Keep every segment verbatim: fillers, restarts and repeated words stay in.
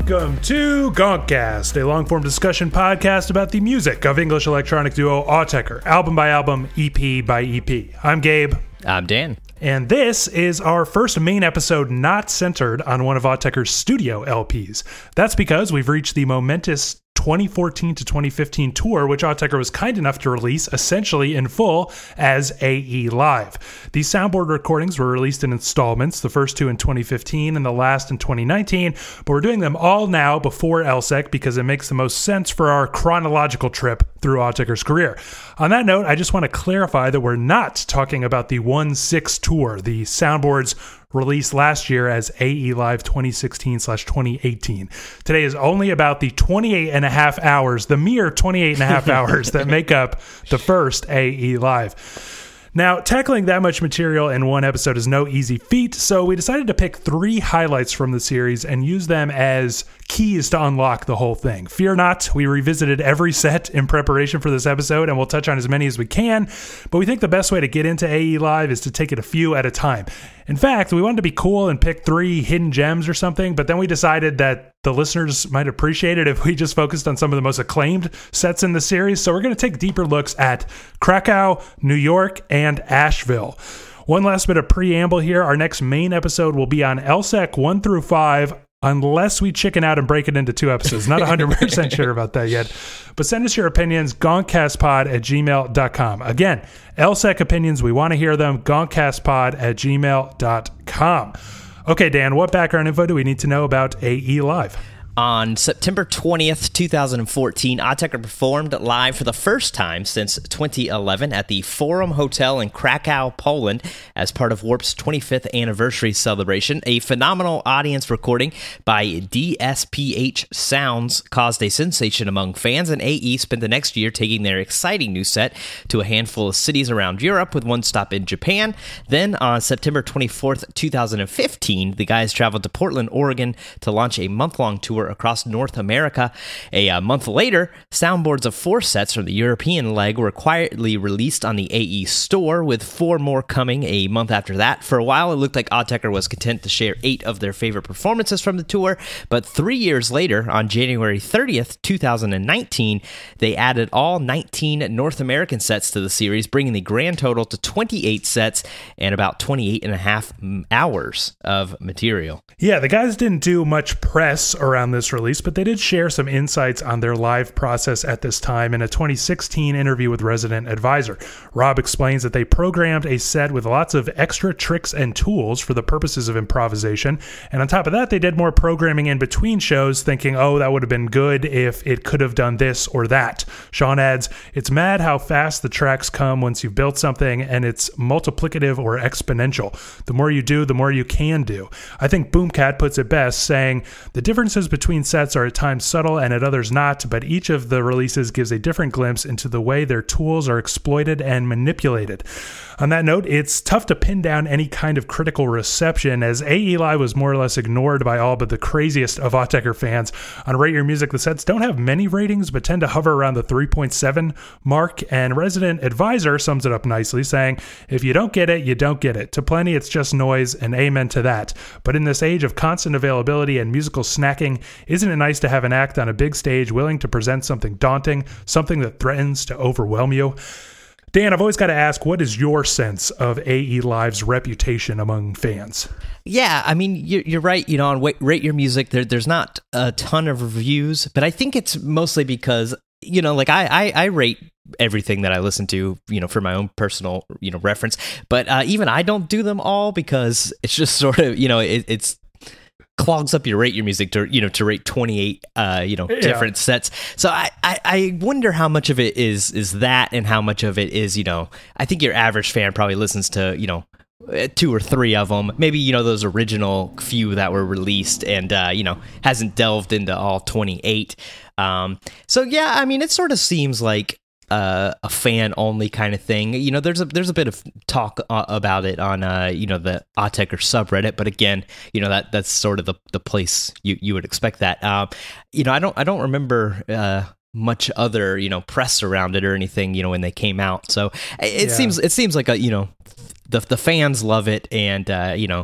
Welcome to Gonkcast, a long-form discussion podcast about the music of English electronic duo Autechre, album by album, E P by E P. I'm Gabe. I'm Dan. And this is our first main episode not centered on one of Autechre's studio L Ps. That's because we've reached the momentous twenty fourteen to twenty fifteen tour, which Autechre was kind enough to release essentially in full as A E Live. These soundboard recordings were released in installments, the first two in twenty fifteen and the last in twenty nineteen, but we're doing them all now before L S E C because it makes the most sense for our chronological trip through Autechre's career. On that note, I just want to clarify that we're not talking about the one six tour, the soundboards released last year as A E Live twenty sixteen slash twenty eighteen. Today is only about the twenty-eight and a half hours, the mere twenty-eight and a half hours that make up the first A E Live. Now, tackling that much material in one episode is no easy feat, so we decided to pick three highlights from the series and use them as keys to unlock the whole thing. Fear not, we revisited every set in preparation for this episode, and we'll touch on as many as we can, but we think the best way to get into A E Live is to take it a few at a time. In fact, we wanted to be cool and pick three hidden gems or something, but then we decided that the listeners might appreciate it if we just focused on some of the most acclaimed sets in the series, so we're going to take deeper looks at Krakow, New York, and Asheville. One last bit of preamble here. Our next main episode will be on L S E C one through five, unless we chicken out and break it into two episodes. Not one hundred percent sure about that yet. But send us your opinions, gonkcastpod at gmail dot com. Again, L S E C opinions, we want to hear them, gonkcastpod at gmail dot com. Okay, Dan, what background info do we need to know about A E Live? On September twentieth, twenty fourteen, Autechre performed live for the first time since twenty eleven at the Forum Hotel in Krakow, Poland, as part of Warp's twenty-fifth anniversary celebration. A phenomenal audience recording by D S P H Sounds caused a sensation among fans, and A E spent the next year taking their exciting new set to a handful of cities around Europe, with one stop in Japan. Then, on September twenty-fourth, twenty fifteen, the guys traveled to Portland, Oregon to launch a month-long tour across North America. A uh, month later, soundboards of four sets from the European leg were quietly released on the A E store, with four more coming a month after that. For a while, it looked like Autechre was content to share eight of their favorite performances from the tour, but three years later, on January thirtieth, twenty nineteen, they added all nineteen North American sets to the series, bringing the grand total to twenty-eight sets and about twenty-eight and a half hours of material. Yeah, the guys didn't do much press around this release, but they did share some insights on their live process at this time in a twenty sixteen interview with Resident Advisor. Rob explains that they programmed a set with lots of extra tricks and tools for the purposes of improvisation, and on top of that, they did more programming in between shows, thinking, oh, that would have been good if it could have done this or that. Sean adds, it's mad how fast the tracks come once you've built something, and it's multiplicative or exponential. The more you do, the more you can do. I think Boomcat puts it best, saying, the differences between sets are at times subtle and at others not, but each of the releases gives a different glimpse into the way their tools are exploited and manipulated. On that note, it's tough to pin down any kind of critical reception, as A E Live was more or less ignored by all but the craziest of Autechre fans. On Rate Your Music, the sets don't have many ratings, but tend to hover around the three point seven mark, and Resident Advisor sums it up nicely, saying, if you don't get it, you don't get it. To plenty, it's just noise, and amen to that. But in this age of constant availability and musical snacking, isn't it nice to have an act on a big stage willing to present something daunting, something that threatens to overwhelm you? Dan, I've always got to ask, what is your sense of A E Live's reputation among fans? Yeah, I mean, you're, you're right. You know, on Rate Your Music, there, there's not a ton of reviews, but I think it's mostly because, you know, like I, I, I rate everything that I listen to, you know, for my own personal, you know, reference. But uh, even I don't do them all because it's just sort of, you know, it, it's clogs up your Rate Your Music to, you know, to rate twenty-eight, uh, you know, yeah. different sets. So I, I, I wonder how much of it is, is that, and how much of it is, you know, I think your average fan probably listens to, you know, two or three of them, maybe, you know, those original few that were released, and, uh, you know, hasn't delved into all twenty-eight. Um, so yeah, I mean, it sort of seems like, Uh, a fan only kind of thing. You know, there's a there's a bit of talk uh, about it on uh, you know, the Autechre subreddit, but again, you know, that that's sort of the the place you, you would expect that. Uh, you know, I don't I don't remember uh, much other, you know, press around it or anything, you know, when they came out. So it yeah. seems it seems like a, you know, the the fans love it, and uh, you know,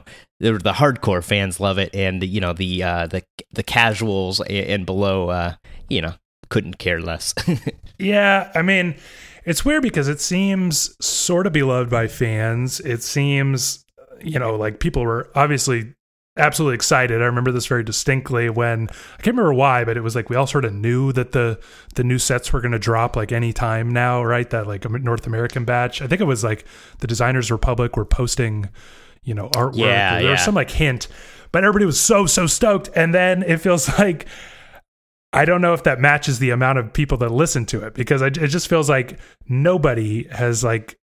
the, the hardcore fans love it, and you know the uh, the the casuals and below, uh, you know, couldn't care less. Yeah, I mean, it's weird because it seems sort of beloved by fans. It seems, you know, like people were obviously absolutely excited. I remember this very distinctly when, I can't remember why, but it was like we all sort of knew that the the new sets were going to drop like any time now, right? That like North American batch. I think it was like the Designers Republic were posting, you know, artwork. Yeah, there yeah. was some like hint, but everybody was so, so stoked. And then it feels like, I don't know if that matches the amount of people that listen to it, because it just feels like nobody has like,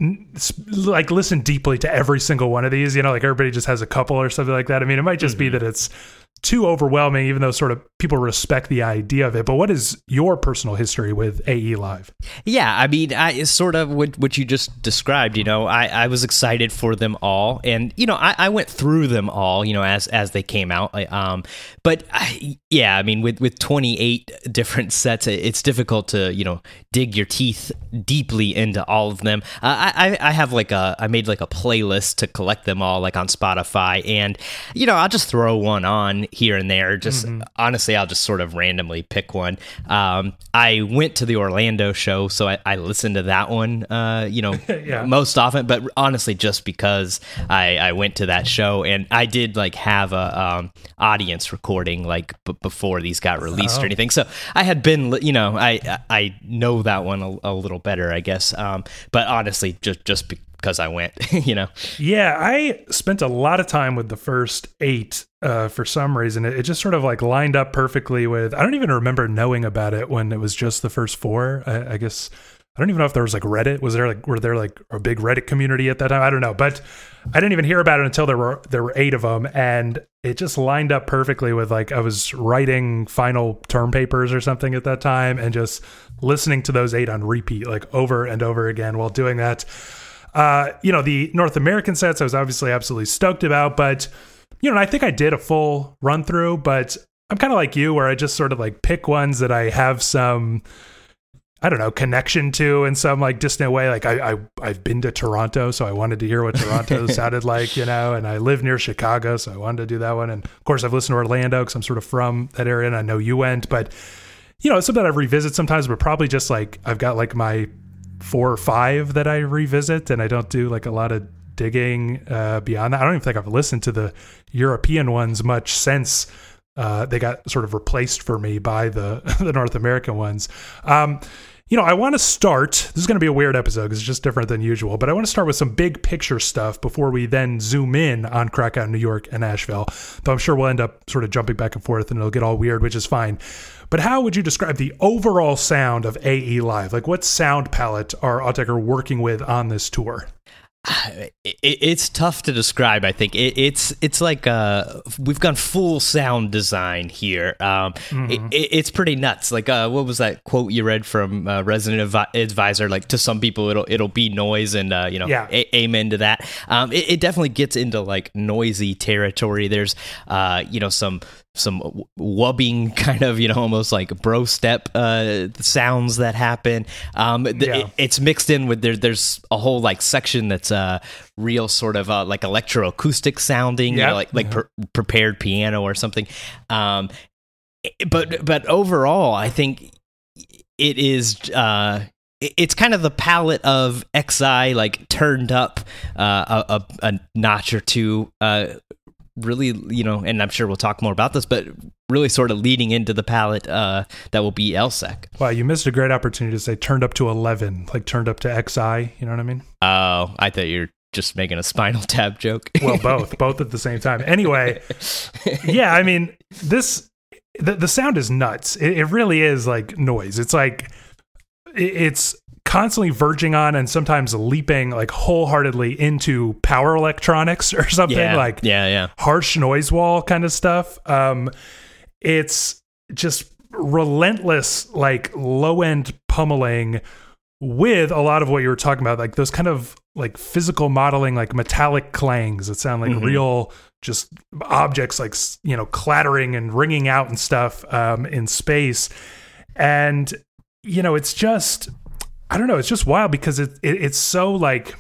like listen deeply to every single one of these, you know, like everybody just has a couple or something like that. I mean, it might just mm-hmm. be that it's too overwhelming, even though sort of people respect the idea of it. But what is your personal history with A E Live? Yeah, I mean, I sort of what, what you just described, you know, I, I was excited for them all. And, you know, I, I went through them all, you know, as as they came out. Um, but I, yeah, I mean, with, with twenty-eight different sets, it's difficult to, you know, dig your teeth deeply into all of them. Uh, I, I have like a, I made like a playlist to collect them all, like on Spotify. And, you know, I'll just throw one on here and there. Just mm-hmm. honestly, I'll just sort of randomly pick one. Um, I went to the Orlando show, so I, I listened to that one, uh, you know, yeah. most often, but honestly, just because I, I went to that show, and I did like have a um, audience recording like b- before these got released oh. or anything. So I had been, you know, I, I know that one a, a little better, I guess. Um, but honestly, just, just because because I went, you know? Yeah, I spent a lot of time with the first eight uh, for some reason. It, it just sort of like lined up perfectly with, I don't even remember knowing about it when it was just the first four. I, I guess, I don't even know if there was like Reddit. Was there like, were there like a big Reddit community at that time? I don't know, but I didn't even hear about it until there were, there were eight of them. And it just lined up perfectly with like, I was writing final term papers or something at that time and just listening to those eight on repeat, like over and over again while doing that. Uh, you know, the North American sets I was obviously absolutely stoked about, but, you know, I think I did a full run through, but I'm kind of like you where I just sort of like pick ones that I have some, I don't know, connection to in some like distant way. Like I, I, I've been to Toronto, so I wanted to hear what Toronto sounded like, you know, and I live near Chicago, so I wanted to do that one. And of course I've listened to Orlando because I'm sort of from that area and I know you went, but, you know, it's something I revisit sometimes, but probably just like, I've got like my four or five that I revisit, and I don't do like a lot of digging uh, beyond that. I don't even think I've listened to the European ones much since uh, they got sort of replaced for me by the, the North American ones. Um, you know, I want to start, this is going to be a weird episode because it's just different than usual, but I want to start with some big picture stuff before we then zoom in on Krakow, New York, and Asheville. Though I'm sure we'll end up sort of jumping back and forth and it'll get all weird, which is fine. But how would you describe the overall sound of A E Live? Like what sound palette are Autechre working with on this tour? It's tough to describe. I think it's it's like uh, we've gone full sound design here. Um, mm-hmm. it, it's pretty nuts. Like uh, what was that quote you read from uh, Resident Advisor? Like to some people it'll it'll be noise, and uh, you know, yeah. a- amen to that. Um, it, it definitely gets into like noisy territory. There's uh, you know some. some wubbing kind of, you know, almost like bro step uh, sounds that happen. Um, th- yeah. it, it's mixed in with, there, there's a whole like section that's uh, real sort of uh, like electroacoustic sounding, yep. you know, like, like yeah. pre- prepared piano or something. Um, but, but overall, I think it is, uh, it's kind of the palette of X I, like turned up uh, a, a, a notch or two, uh, really, you know, and I'm sure we'll talk more about this, but really sort of leading into the palette uh, that will be L S E C. Wow, you missed a great opportunity to say turned up to eleven, like turned up to X I, you know what I mean? Oh, I thought you were just making a Spinal Tap joke. Well, both, both at the same time. Anyway, yeah, I mean, this, the, the sound is nuts. It, it really is like noise. It's like, it, it's constantly verging on and sometimes leaping like wholeheartedly into power electronics or something yeah, like yeah, yeah. harsh noise wall kind of stuff. Um, it's just relentless, like low end pummeling with a lot of what you were talking about, like those kind of like physical modeling, like metallic clangs that sound like mm-hmm. real, just objects like, you know, clattering and ringing out and stuff um, in space. And, you know, it's just, I don't know. It's just wild because it, it it's so like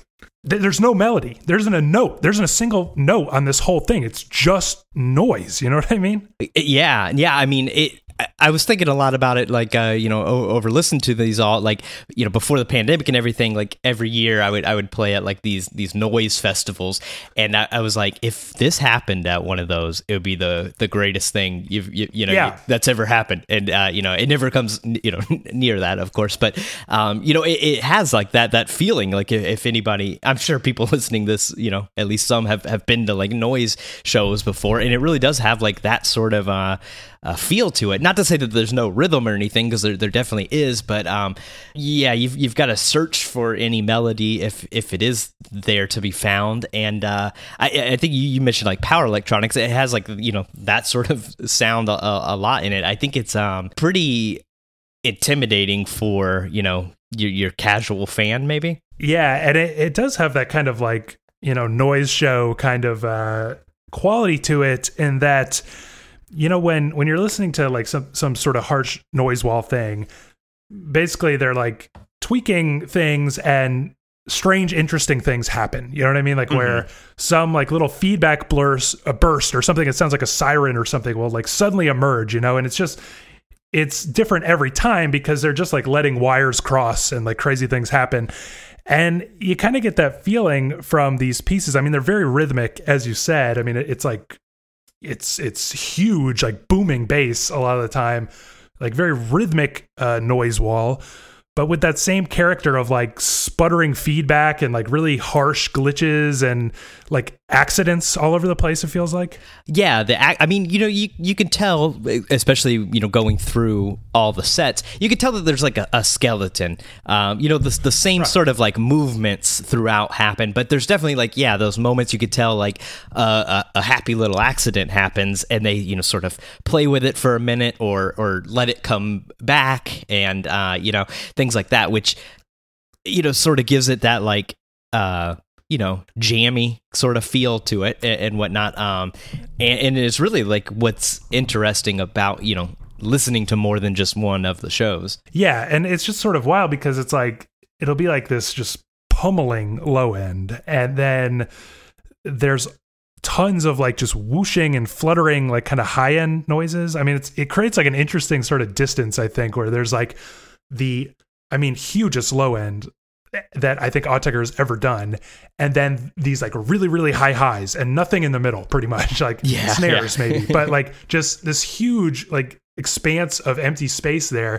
th- there's no melody. There isn't a note. There isn't a single note on this whole thing. It's just noise. You know what I mean? Yeah, yeah. I mean, it. I was thinking a lot about it, like, uh, you know, over listened to these all, like, you know, before the pandemic and everything, like every year I would I would play at like these these noise festivals. And I, I was like, if this happened at one of those, it would be the the greatest thing you've, you, you know, yeah. that's ever happened. And, uh, you know, it never comes, you know, near that, of course. But, um, you know, it, it has like that that feeling, like if, if anybody, I'm sure people listening to this, you know, at least some have, have been to like noise shows before. And it really does have like that sort of uh, uh, feel to it. Not to say that there's no rhythm or anything, because there, there definitely is, but um, yeah, you've you've got to search for any melody if if it is there to be found. And uh, I, I think you, you mentioned like power electronics. It has like, you know, that sort of sound a, a lot in it. I think it's um pretty intimidating for, you know, your your casual fan, maybe. Yeah, and it, it does have that kind of like, you know, noise show kind of uh, quality to it, in that, you know, when when you're listening to like some some sort of harsh noise wall thing, basically they're like tweaking things and strange, interesting things happen. You know what I mean? Like mm-hmm. where some like little feedback blurs, a burst or something that sounds like a siren or something will like suddenly emerge, you know, and it's just, it's different every time because they're just like letting wires cross and like crazy things happen. And you kind of get that feeling from these pieces. I mean, they're very rhythmic, as you said. I mean, it's like, it's it's huge, like booming bass a lot of the time, like very rhythmic uh, noise wall, but with that same character of like sputtering feedback and like really harsh glitches and like accidents all over the place, it feels like. Yeah, the I mean, you know, you you can tell, especially, you know, going through all the sets, you can tell that there's like a, a skeleton. Um, you know, the the same right. sort of like movements throughout happen, but there's definitely like, yeah, those moments you could tell like uh, a, a happy little accident happens, and they, you know, sort of play with it for a minute or or let it come back, and uh, you know, things like that, which, you know, sort of gives it that like uh you know, jammy sort of feel to it and, and whatnot. Um, and, and it's really like what's interesting about, you know, listening to more than just one of the shows. Yeah. And it's just sort of wild because it's like, it'll be like this just pummeling low end. And then there's tons of like just whooshing and fluttering, like kind of high end noises. I mean, it's, it creates like an interesting sort of distance, I think, where there's like the, I mean, hugest low end that I think Autechre has ever done, and then these like really really high highs and nothing in the middle, pretty much, like yeah, snares yeah. maybe, but like just this huge like expanse of empty space there,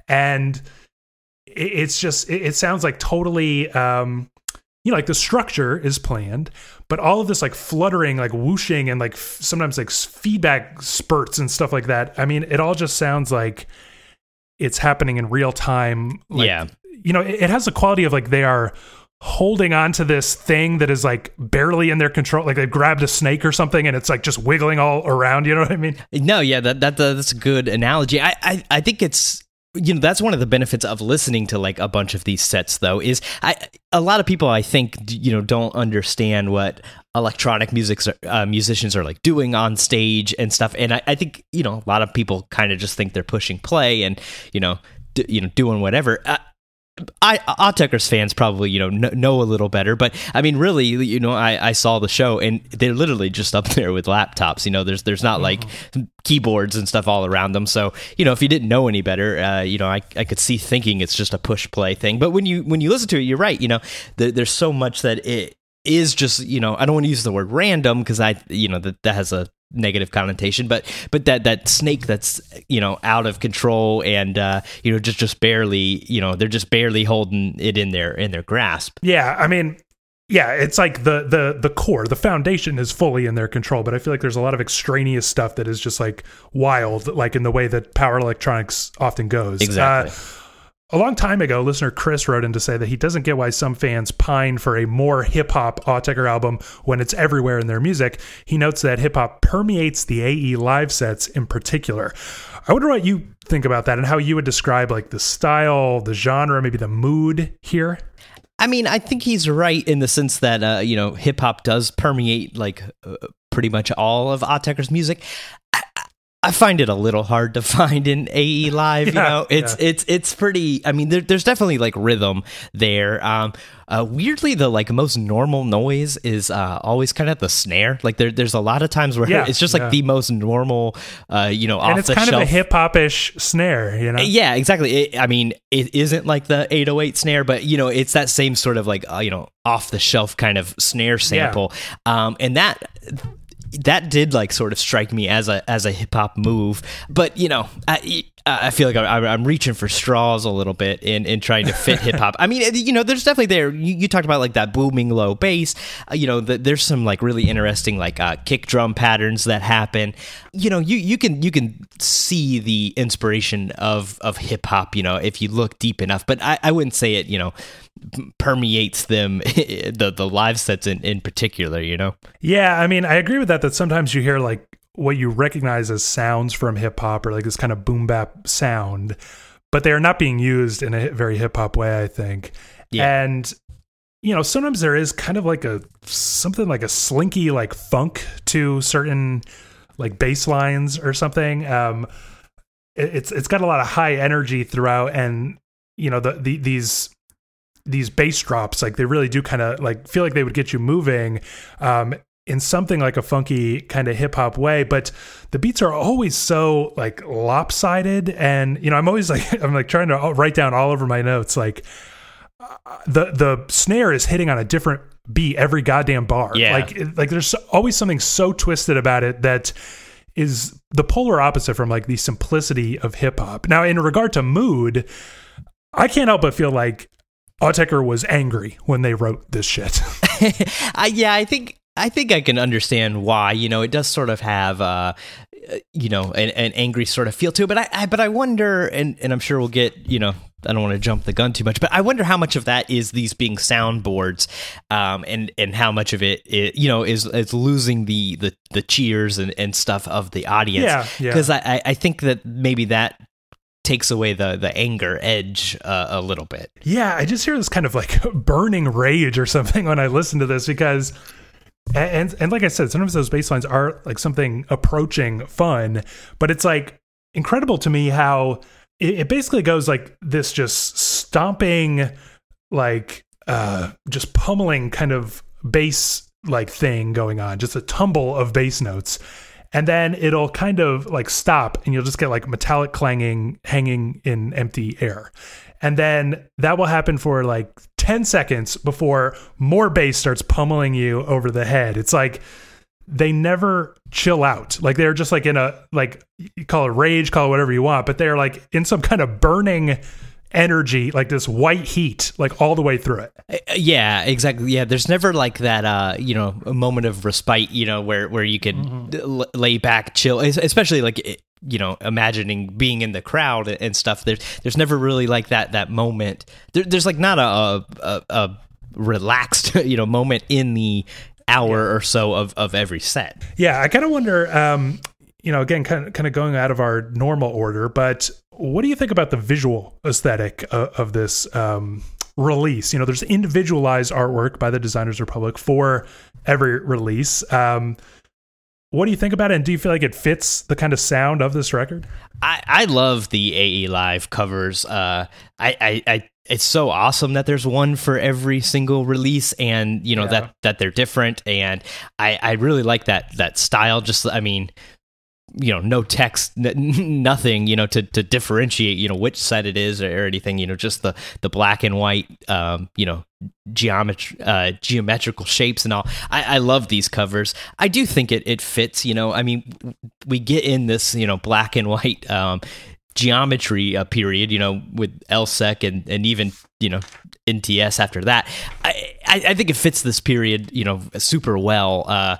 and it, it's just it, it sounds like totally um you know, like the structure is planned, but all of this like fluttering, like whooshing, and like f- sometimes like feedback spurts and stuff like that, I mean, it all just sounds like it's happening in real time. Like, yeah. You know, it has the quality of like they are holding on to this thing that is like barely in their control. Like they grabbed a snake or something and it's like just wiggling all around. You know what I mean? No, yeah, that, that that's a good analogy. I, I, I think it's, you know, that's one of the benefits of listening to like a bunch of these sets, though, is I a lot of people, I think, you know, don't understand what electronic music uh, musicians are like doing on stage and stuff. And I, I think, you know, a lot of people kind of just think they're pushing play and, you know, d- you know, doing whatever. Uh, I Autechre's fans probably, you know, know, know a little better, but I mean, really, you know, I, I saw the show and they're literally just up there with laptops. You know, there's there's not like keyboards and stuff all around them. So, you know, if you didn't know any better, uh, you know, I I could see thinking it's just a push play thing. But when you when you listen to it, you're right. You know, there, there's so much that it is just, you know, I don't want to use the word random because I, you know, that that has a negative connotation, but but that that snake that's, you know, out of control and uh you know just just barely, you know, they're just barely holding it in their in their grasp. Yeah, I mean, yeah, it's like the the the core, the foundation is fully in their control, but I feel like there's a lot of extraneous stuff that is just like wild, like in the way that power electronics often goes. Exactly. Uh, A long time ago, listener Chris wrote in to say that he doesn't get why some fans pine for a more hip-hop Autechre album when it's everywhere in their music. He notes that hip-hop permeates the A E live sets in particular. I wonder what you think about that and how you would describe like the style, the genre, maybe the mood here. I mean, I think he's right in the sense that, uh, you know, hip-hop does permeate like uh, pretty much all of Autechre's music. I, I find it a little hard to find in A E Live. Yeah, you know, it's yeah. it's it's pretty. I mean, there, there's definitely like rhythm there. Um, uh, weirdly, the like most normal noise is uh, always kind of the snare. Like there, there's a lot of times where yeah, it's just like yeah. the most normal, uh, you know, and off it's the kind shelf. of a hip hop-ish snare. You know, yeah, exactly. It, I mean, it isn't like the eight oh eight snare, but you know, it's that same sort of like uh, you know off the shelf kind of snare sample, yeah. um, and that. That did like sort of strike me as a as a hip hop move, but you know, I I feel like I'm, I'm reaching for straws a little bit in, in trying to fit hip hop. I mean, you know, there's definitely there. You, you talked about like that booming low bass. Uh, you know, the, there's some like really interesting like uh, kick drum patterns that happen. You know, you you can you can see the inspiration of of hip hop. You know, if you look deep enough, but I, I wouldn't say it. You know. Permeates them the the live sets in, in particular, you know. Yeah, I mean, I agree with that. That sometimes you hear like what you recognize as sounds from hip hop or like this kind of boom bap sound, but they are not being used in a very hip hop way, I think. Yeah. And you know, sometimes there is kind of like a something like a slinky like funk to certain like bass lines or something. Um, it, it's it's got a lot of high energy throughout, and you know the, the these. these bass drops, like they really do kind of like feel like they would get you moving um, in something like a funky kind of hip hop way. But the beats are always so like lopsided. And, you know, I'm always like, I'm like trying to write down all over my notes. Like uh, the, the snare is hitting on a different beat every goddamn bar. Yeah. Like, like there's always something so twisted about it that is the polar opposite from like the simplicity of hip hop. Now, in regard to mood, I can't help but feel like Autechre was angry when they wrote this shit. I, yeah, I think I think I can understand why. You know, it does sort of have, uh, you know, an, an angry sort of feel to it. But I, I, but I wonder, and, and I'm sure we'll get, you know, I don't want to jump the gun too much, but I wonder how much of that is these being soundboards, um, and and how much of it, it you know, is is losing the the, the cheers and, and stuff of the audience. Yeah, yeah. Because I, I think that maybe that takes away the the anger edge uh, a little bit. Yeah, I just hear this kind of like burning rage or something when I listen to this, because and and like I said, sometimes those bass lines are like something approaching fun, but it's like incredible to me how it, it basically goes like this just stomping, like uh just pummeling kind of bass like thing going on, just a tumble of bass notes. And then it'll kind of like stop and you'll just get like metallic clanging hanging in empty air. And then that will happen for like ten seconds before more bass starts pummeling you over the head. It's like they never chill out. Like they're just like in a, like you call it rage, call it whatever you want, but they're like in some kind of burning energy, like this white heat, like all the way through it. Yeah, exactly. Yeah, there's never like that, uh, you know, a moment of respite, you know, where where you could mm-hmm. l- lay back, chill, especially like, you know, imagining being in the crowd and stuff. There's there's never really like that that moment. There, there's like not a, a a relaxed, you know, moment in the hour yeah. or so of of every set. Yeah, I kind of wonder. Um, you know, again, kind of kind of going out of our normal order, but what do you think about the visual aesthetic of, of this um, release? You know, there's individualized artwork by the Designers Republic for every release. Um, what do you think about it? And do you feel like it fits the kind of sound of this record? I, I love the A E Live covers. Uh, I, I, I, it's so awesome that there's one for every single release, and you know yeah. that that they're different. And I, I really like that that style. Just, I mean, you know, no text, n- nothing, you know, to, to differentiate, you know, which set it is or, or anything, you know, just the, the black and white, um, you know, geometry, uh, geometrical shapes and all. I, I love these covers. I do think it, it fits, you know, I mean, we get in this, you know, black and white, um, geometry uh, period, you know, with L S E C and, and even, you know, N T S after that. I, I, I think it fits this period, you know, super well. Uh,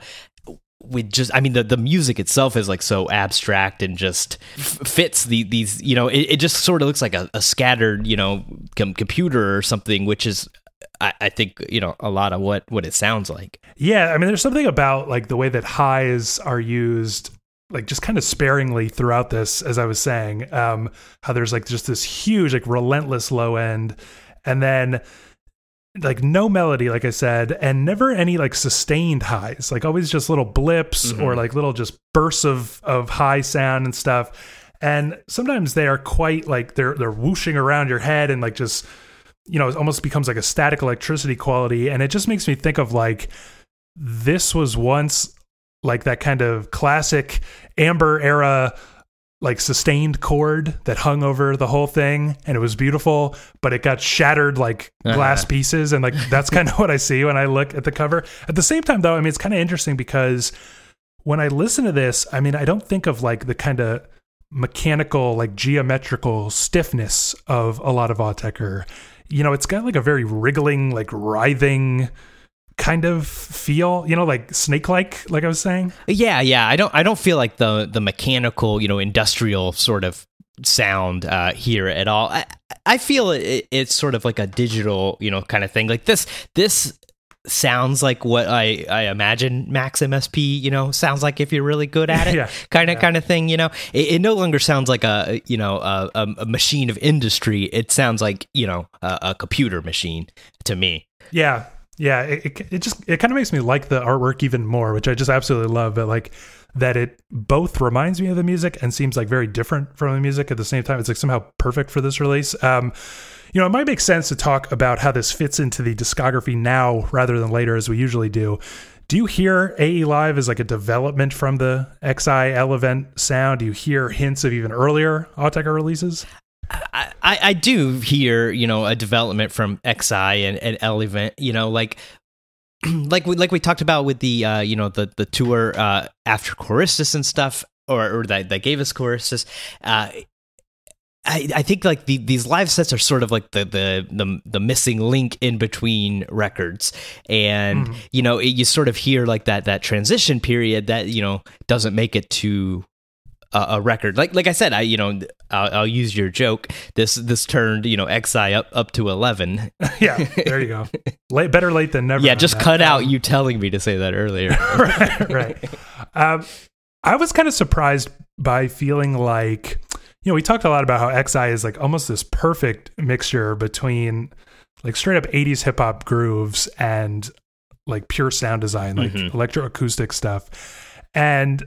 with just, I mean, the, the music itself is like so abstract and just f- fits the these, you know, it, it just sort of looks like a, a scattered, you know, com- computer or something, which is, I, I think, you know, a lot of what, what it sounds like. Yeah. I mean, there's something about like the way that highs are used, like just kind of sparingly throughout this, as I was saying, um, how there's like just this huge, like relentless low end. And then like no melody, like I said, and never any like sustained highs, like always just little blips mm-hmm. or like little just bursts of, of high sound and stuff. And sometimes they are quite like they're, they're whooshing around your head and like just, you know, it almost becomes like a static electricity quality. And it just makes me think of like, this was once like that kind of classic Amber era, like sustained chord that hung over the whole thing, and it was beautiful, but it got shattered like glass uh-huh. pieces. And like, that's kind of what I see when I look at the cover. At the same time though, I mean, it's kind of interesting because when I listen to this, I mean, I don't think of like the kind of mechanical, like geometrical stiffness of a lot of Autechre. You know, it's got like a very wriggling, like writhing kind of feel, you know, like snake-like, like I was saying. Yeah, yeah. I don't, I don't feel like the the mechanical, you know, industrial sort of sound uh, here at all. I, I feel it, it's sort of like a digital, you know, kind of thing. Like this, this sounds like what I, I imagine Max M S P, you know, sounds like if you're really good at it, yeah, kind of, yeah. kind of thing. You know, it, it no longer sounds like a, you know, a, a machine of industry. It sounds like, you know, a, a computer machine to me. Yeah. Yeah, it, it just it kind of makes me like the artwork even more, which I just absolutely love. But like that, it both reminds me of the music and seems like very different from the music at the same time. It's like somehow perfect for this release. Um, you know, it might make sense to talk about how this fits into the discography now rather than later, as we usually do. Do you hear A E Live as like a development from the X I Elevent sound? Do you hear hints of even earlier Autechre releases? I, I do hear, you know, a development from X I and, and Elevent, you know, like like we, like we talked about with the, uh, you know, the, the tour uh, after Choristus and stuff, or, or that, that gave us Choristus. Uh, I, I think like the, these live sets are sort of like the, the, the, the missing link in between records. And, mm-hmm. you know, it, you sort of hear like that, that transition period that, you know, doesn't make it to a, a record. Like, like I said, I, you know, I'll, I'll use your joke. This, this turned, you know, X I up, up to eleven. Yeah. There you go. Late, better late than never. Yeah. Just that. cut um, out you telling me to say that earlier. right. Right. Um, I was kind of surprised by feeling like, you know, we talked a lot about how X I is like almost this perfect mixture between like straight up eighties hip hop grooves and like pure sound design, like mm-hmm. electroacoustic stuff. And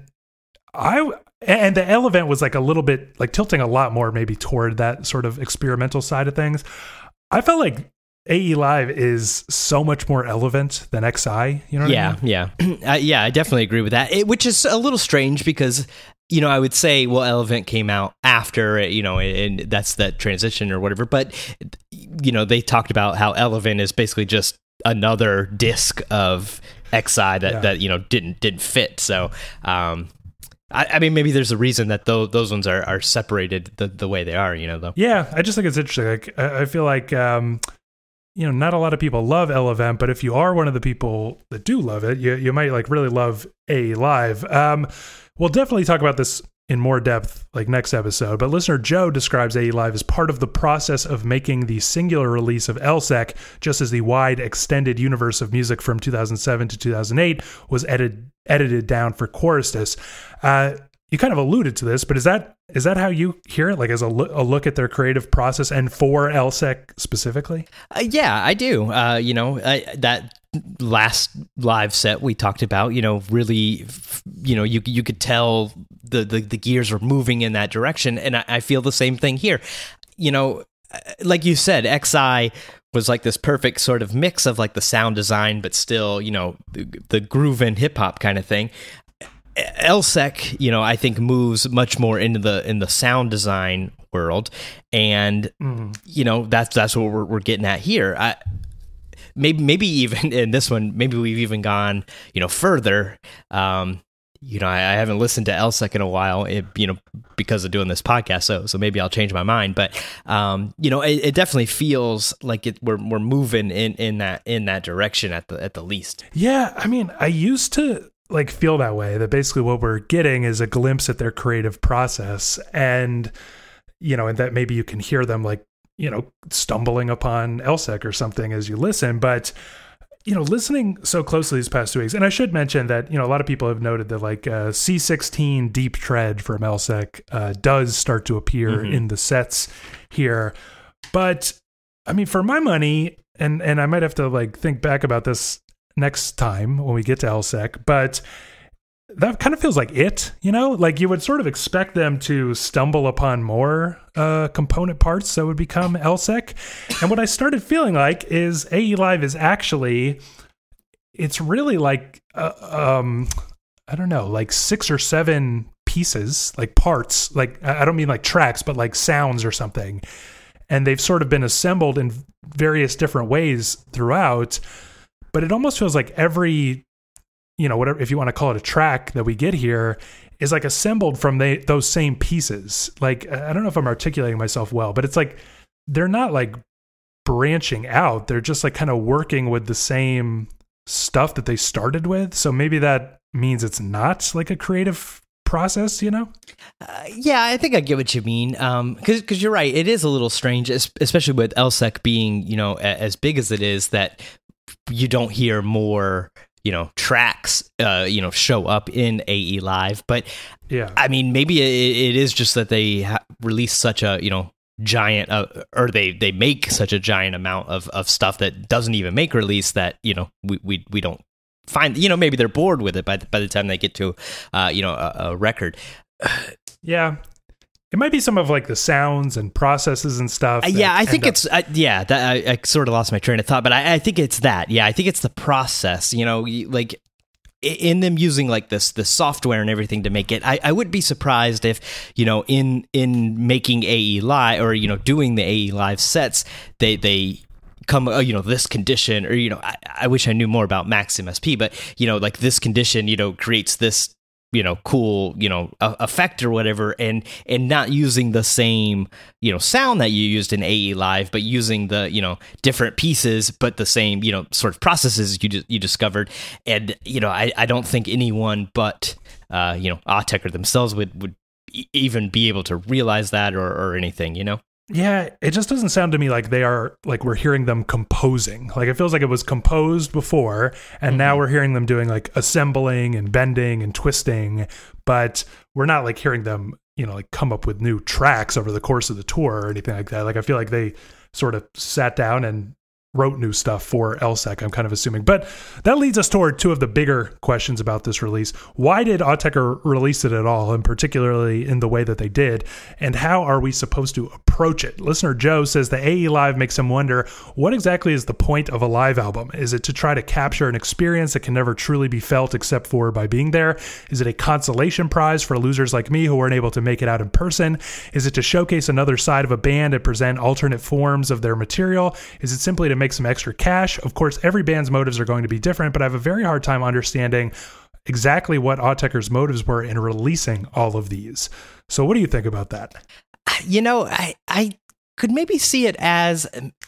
I, and the Elevent was like a little bit like tilting a lot more maybe toward that sort of experimental side of things. I felt like A E Live is so much more Elevent than X I, you know what yeah, I mean? Yeah, uh, yeah, I definitely agree with that, it, which is a little strange because, you know, I would say, well, Elevent came out after, you know, and that's that transition or whatever, but, you know, they talked about how Elevent is basically just another disc of X I that, yeah. that you know, didn't didn't fit, so... um I, I mean, maybe there's a reason that those those ones are, are separated the, the way they are, you know, though. Yeah, I just think it's interesting. Like, I, I feel like, um, you know, not a lot of people love Elevent, but if you are one of the people that do love it, you you might like really love A E Live. Um, we'll definitely talk about this in more depth like next episode, but listener Joe describes A E Live as part of the process of making the singular release of Elsek, just as the wide extended universe of music from two thousand seven to two thousand eight was edited edited down for Choristus. Uh, you kind of alluded to this, but is that is that how you hear it? Like as a, lo- a look at their creative process and for Elsek specifically? Uh, yeah, I do. Uh, you know, I, that last live set we talked about, you know, really, you know, you you could tell the, the, the gears were moving in that direction. And I, I feel the same thing here. You know, like you said, X I was like this perfect sort of mix of like the sound design, but still, you know, the, the groove and hip hop kind of thing. Elsek, you know, I think moves much more into the in the sound design world, and mm. you know that's that's what we're we're getting at here. I, maybe maybe even in this one, maybe we've even gone you know further. Um, you know, I, I haven't listened to Elsek in a while, it, you know, because of doing this podcast. So so maybe I'll change my mind. But um, you know, it, it definitely feels like it we're we're moving in in that in that direction at the at the least. Yeah, I mean, I used to like feel that way, that basically what we're getting is a glimpse at their creative process, and you know, and that maybe you can hear them like, you know, stumbling upon Elsek or something as you listen. But you know, listening so closely these past two weeks, and I should mention that, you know, a lot of people have noted that like uh, C sixteen Deep Tread from Elsek uh, does start to appear mm-hmm. in the sets here. But I mean, for my money, and and I might have to like think back about this next time when we get to Elsek, but that kind of feels like it, you know, like you would sort of expect them to stumble upon more uh, component parts that would become Elsek. And what I started feeling like is A E Live is actually, it's really like, uh, um, I don't know, like six or seven pieces, like parts, like I don't mean like tracks, but like sounds or something. And they've sort of been assembled in various different ways throughout, but it almost feels like every, you know, whatever, if you want to call it a track that we get here, is like assembled from they, those same pieces. Like, I don't know if I'm articulating myself well, but it's like, they're not like branching out. They're just like kind of working with the same stuff that they started with. So maybe that means it's not like a creative process, you know? Uh, yeah, I think I get what you mean. Um, cause, cause you're right. It is a little strange, especially with Elsek being, you know, as big as it is, that you don't hear more, you know, tracks, uh, you know, show up in A E Live. But yeah, I mean, maybe it, it is just that they ha- release such a, you know, giant, uh, or they, they make such a giant amount of, of stuff that doesn't even make release that, you know, we, we, we don't find, you know, maybe they're bored with it by the, by the time they get to, uh, you know, a, a record. Yeah. It might be some of like the sounds and processes and stuff. Yeah, I think it's, uh, yeah, that, I, I sort of lost my train of thought, but I, I think it's that. Yeah, I think it's the process, you know, like in them using like this, the software and everything to make it. I, I wouldn't be surprised if, you know, in, in making A E Live or, you know, doing the A E Live sets, they, they, come, uh, you know, this condition, or, you know, I, I wish I knew more about Max M S P, but, you know, like this condition, you know, creates this, you know, cool, you know, uh, effect or whatever, and and not using the same, you know, sound that you used in A E Live, but using the, you know, different pieces, but the same, you know, sort of processes you d- you discovered. And, you know, I, I don't think anyone but, uh, you know, Autechre themselves would, would e- even be able to realize that or, or anything, you know? Yeah, it just doesn't sound to me like they are, like we're hearing them composing. Like it feels like it was composed before, and mm-hmm. now we're hearing them doing like assembling and bending and twisting, but we're not like hearing them, you know, like come up with new tracks over the course of the tour or anything like that. Like I feel like they sort of sat down and wrote new stuff for Elsek, I'm kind of assuming. But that leads us toward two of the bigger questions about this release. Why did Autechre release it at all, and particularly in the way that they did? And how are we supposed to approach it? Listener Joe says the A E Live makes him wonder, what exactly is the point of a live album? Is it to try to capture an experience that can never truly be felt except for by being there? Is it a consolation prize for losers like me who weren't able to make it out in person? Is it to showcase another side of a band and present alternate forms of their material? Is it simply to make some extra cash? Of course, every band's motives are going to be different, but I have a very hard time understanding exactly what Autechre's motives were in releasing all of these. So what do you think about that? You know, I I could maybe see it as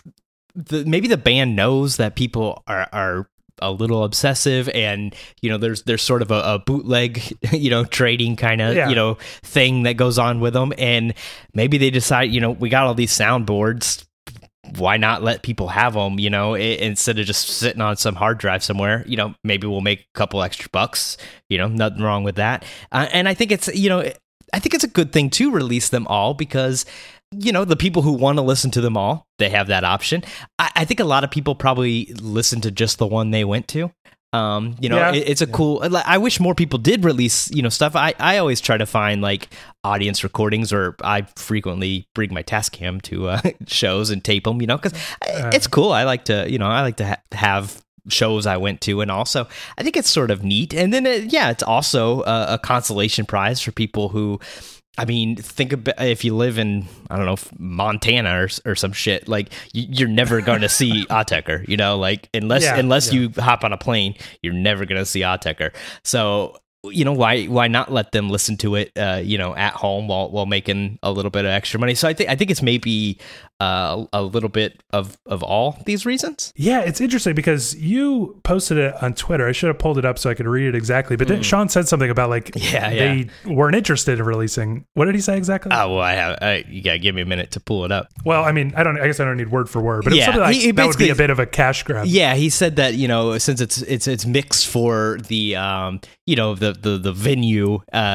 the maybe the band knows that people are are a little obsessive, and you know there's there's sort of a, a bootleg, you know, trading kind of yeah. you know thing that goes on with them, and maybe they decide, you know, we got all these soundboards, why not let people have them, you know, it, instead of just sitting on some hard drive somewhere. You know, maybe we'll make a couple extra bucks, you know, nothing wrong with that. Uh, and I think it's, you know, I think it's a good thing to release them all, because, you know, the people who want to listen to them all, they have that option. I, I think a lot of people probably listen to just the one they went to. Um, you know, yeah. it, it's a cool, I wish more people did release, you know, stuff. I, I always try to find like audience recordings, or I frequently bring my Tascam to uh, shows and tape them, you know, because uh, it's cool. I like to, you know, I like to ha- have shows I went to, and also I think it's sort of neat. And then, it, yeah, it's also a, a consolation prize for people who, I mean, think about if you live in, I don't know, Montana or or some shit, like you're never going to see Autechre, you know, like unless yeah, unless yeah. you hop on a plane, you're never going to see Autechre. So, you know, why why not let them listen to it, uh, you know, at home while while making a little bit of extra money? So I think I think it's maybe uh, a little bit of of all these reasons. Yeah, it's interesting because you posted it on Twitter. I should have pulled it up so I could read it exactly. But mm. then Sean said something about like yeah, they yeah. weren't interested in releasing. What did he say exactly? Oh, well, I have. I, you gotta give me a minute to pull it up. Well, I mean, I don't. I guess I don't need word for word, but yeah, it's something like he, he that would be a bit of a cash grab. Yeah, he said that, you know, since it's it's it's mixed for the um you know the the the venue, uh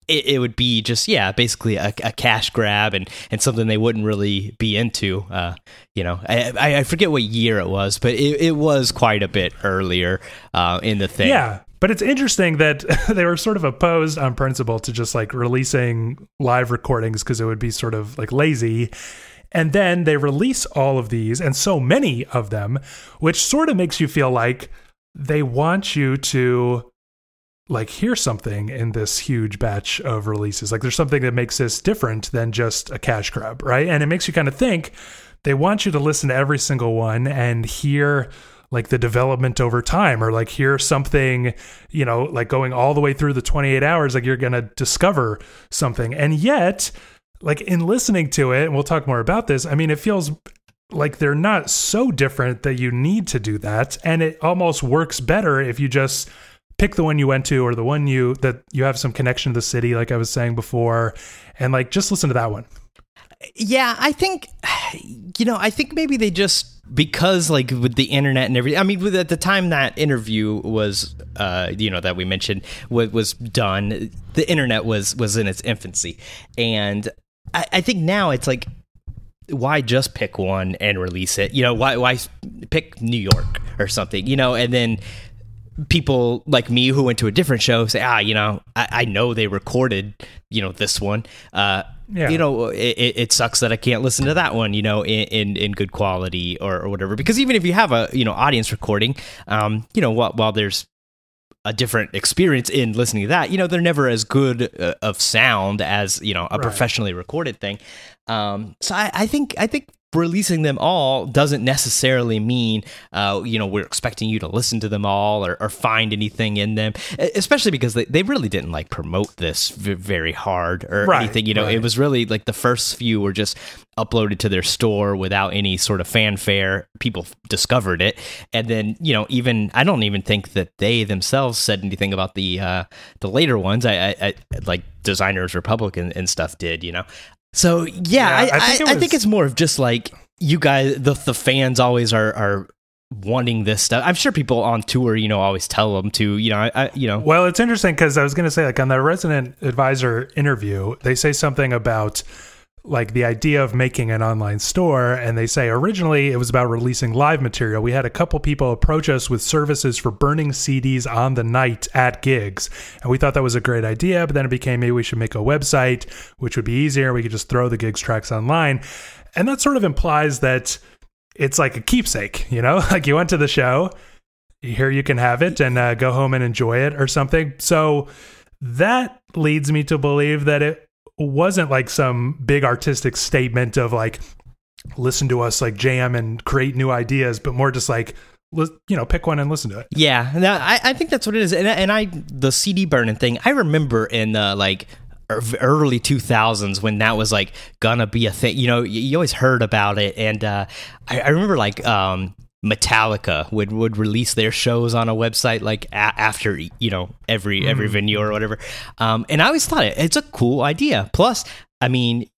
it, it would be just, yeah, basically a, a cash grab and, and something they wouldn't really be into. Uh, you know, I, I forget what year it was, but it, it was quite a bit earlier uh, in the thing. Yeah. But it's interesting that they were sort of opposed on principle to just like releasing live recordings because it would be sort of like lazy. And then they release all of these and so many of them, which sort of makes you feel like they want you to like hear something in this huge batch of releases. Like there's something that makes this different than just a cash grab, right? And it makes you kind of think they want you to listen to every single one and hear like the development over time, or like hear something, you know, like going all the way through the twenty-eight hours, like you're going to discover something. And yet, like in listening to it, and we'll talk more about this, I mean, it feels like they're not so different that you need to do that. And it almost works better if you just pick the one you went to or the one you that you have some connection to the city, like I was saying before, and like just listen to that one. Yeah, I think, you know, I think maybe they just, because like with the internet and everything, I mean, with, at the time that interview was, uh, you know, that we mentioned was, was done, the internet was, was in its infancy. And I, I think now it's like, why just pick one and release it? You know, why, why pick New York or something, you know, and then people like me who went to a different show say, ah, you know, I, I know they recorded, you know, this one. Uh, yeah. You know, it, it sucks that I can't listen to that one, you know, in, in, in good quality or, or whatever. Because even if you have a, you know, audience recording, um, you know, while, while there's a different experience in listening to that, you know, they're never as good uh, of sound as, you know, a right. professionally recorded thing. Um, so I, I think, I think, releasing them all doesn't necessarily mean, uh, you know, we're expecting you to listen to them all or, or find anything in them, especially because they, they really didn't like promote this v- very hard or right, anything, you know, right. It was really like the first few were just uploaded to their store without any sort of fanfare. People discovered it. And then, you know, even, I don't even think that they themselves said anything about the, uh, the later ones. I, I, I like Designers Republic and, and stuff did, you know. So yeah, yeah I, I, think I, was, I think it's more of just like you guys, the the fans always are are wanting this stuff. I'm sure people on tour, you know, always tell them to, you know, I, I you know. Well, it's interesting because I was going to say, like on the resident advisor interview, they say something about like the idea of making an online store, and they say originally it was about releasing live material. We had a couple people approach us with services for burning C Ds on the night at gigs, and we thought that was a great idea, but then it became maybe we should make a website, which would be easier. We could just throw the gigs tracks online, and that sort of implies that it's like a keepsake, you know, like you went to the show, here you can have it and uh, go home and enjoy it or something. So that leads me to believe that it wasn't like some big artistic statement of like, listen to us like jam and create new ideas, but more just like, you know, pick one and listen to it. Yeah, no, I, I think that's what it is. And, and I, the C D burning thing, I remember in the like early two thousands when that was like gonna be a thing, you know, you, you always heard about it. And uh, I, I remember like, um, Metallica would, would release their shows on a website like a- after, you know, every every mm. venue or whatever. Um, and I always thought it, it's a cool idea. Plus, I mean,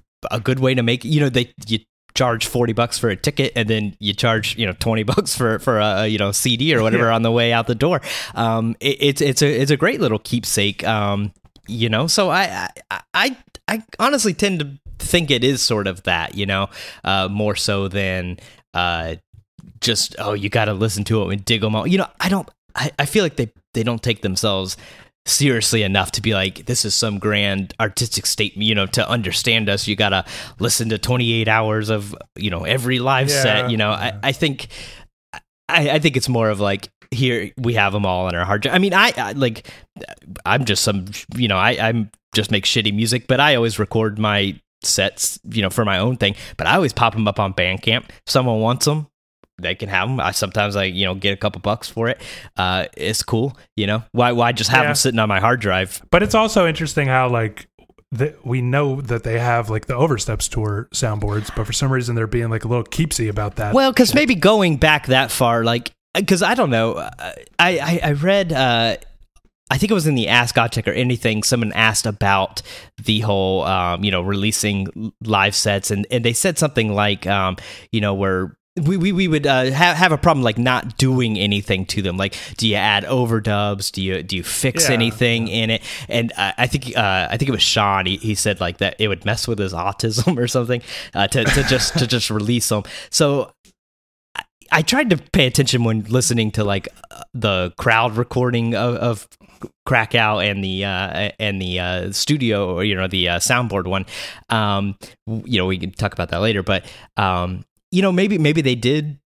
a good way to make, you know, they you charge forty bucks for a ticket and then you charge, you know, twenty bucks for, for a, you know, C D or whatever yeah. on the way out the door. Um, it, it's, it's a, it's a great little keepsake. Um, you know, so I, I, I, I honestly tend to think it is sort of that, you know, uh, more so than, uh, just, oh, you got to listen to it and dig them all. You know, I don't, I, I feel like they, they don't take themselves seriously enough to be like, this is some grand artistic statement, you know, to understand us, you got to listen to twenty-eight hours of, you know, every live yeah. set, you know, I, I think, I, I think it's more of like, here we have them all in our hard drive. I mean, I, I like, I'm just some, you know, I, I'm just make shitty music, but I always record my sets, you know, for my own thing, but I always pop them up on Bandcamp. If someone wants them, they can have them. I sometimes I, you know, get a couple bucks for it. Uh, it's cool. You know, why, why just have yeah. them sitting on my hard drive? But it's also interesting how like the, we know that they have like the Oversteps tour soundboards, but for some reason they're being like a little keepsy about that. Well, cause maybe going back that far, like, cause I don't know. I, I, I read, uh, I think it was in the Ask Autechre or anything, someone asked about the whole, um, you know, releasing live sets. And, and they said something like, um, you know, where we we, we would uh, have have a problem like not doing anything to them. Like, do you add overdubs? Do you do you fix Yeah, anything yeah. in it? And uh, I think uh, I think it was Sean. He, he said like that it would mess with his autism or something uh, to to just to just release them. So I, I tried to pay attention when listening to like uh, the crowd recording of. of Krakow and the uh, and the uh, studio, or you know, the uh, soundboard one. Um, you know, we can talk about that later. But um, you know, maybe maybe they did.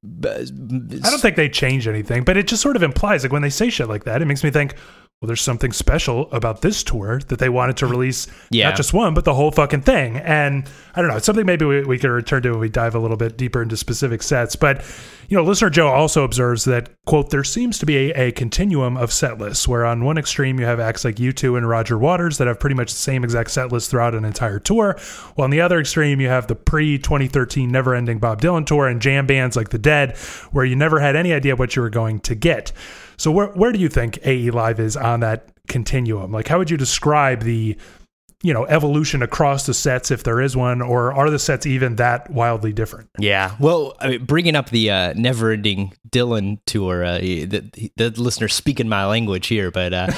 I don't think they change anything, but it just sort of implies, like when they say shit like that, it makes me think, well, there's something special about this tour that they wanted to release, yeah. not just one, but the whole fucking thing. And I don't know, it's something maybe we, we could return to when we dive a little bit deeper into specific sets. But, you know, listener Joe also observes that, quote, there seems to be a, a continuum of set lists, where on one extreme you have acts like U two and Roger Waters that have pretty much the same exact set list throughout an entire tour, while on the other extreme you have the pre-twenty thirteen never-ending Bob Dylan tour and jam bands like The Dead, where you never had any idea what you were going to get. So where where do you think A E Live is on that continuum? Like, how would you describe the, you know, evolution across the sets, if there is one, or are the sets even that wildly different? Yeah. Well, I mean, bringing up the uh, never-ending Dylan tour, uh, the, the listener's speaking my language here, but, uh,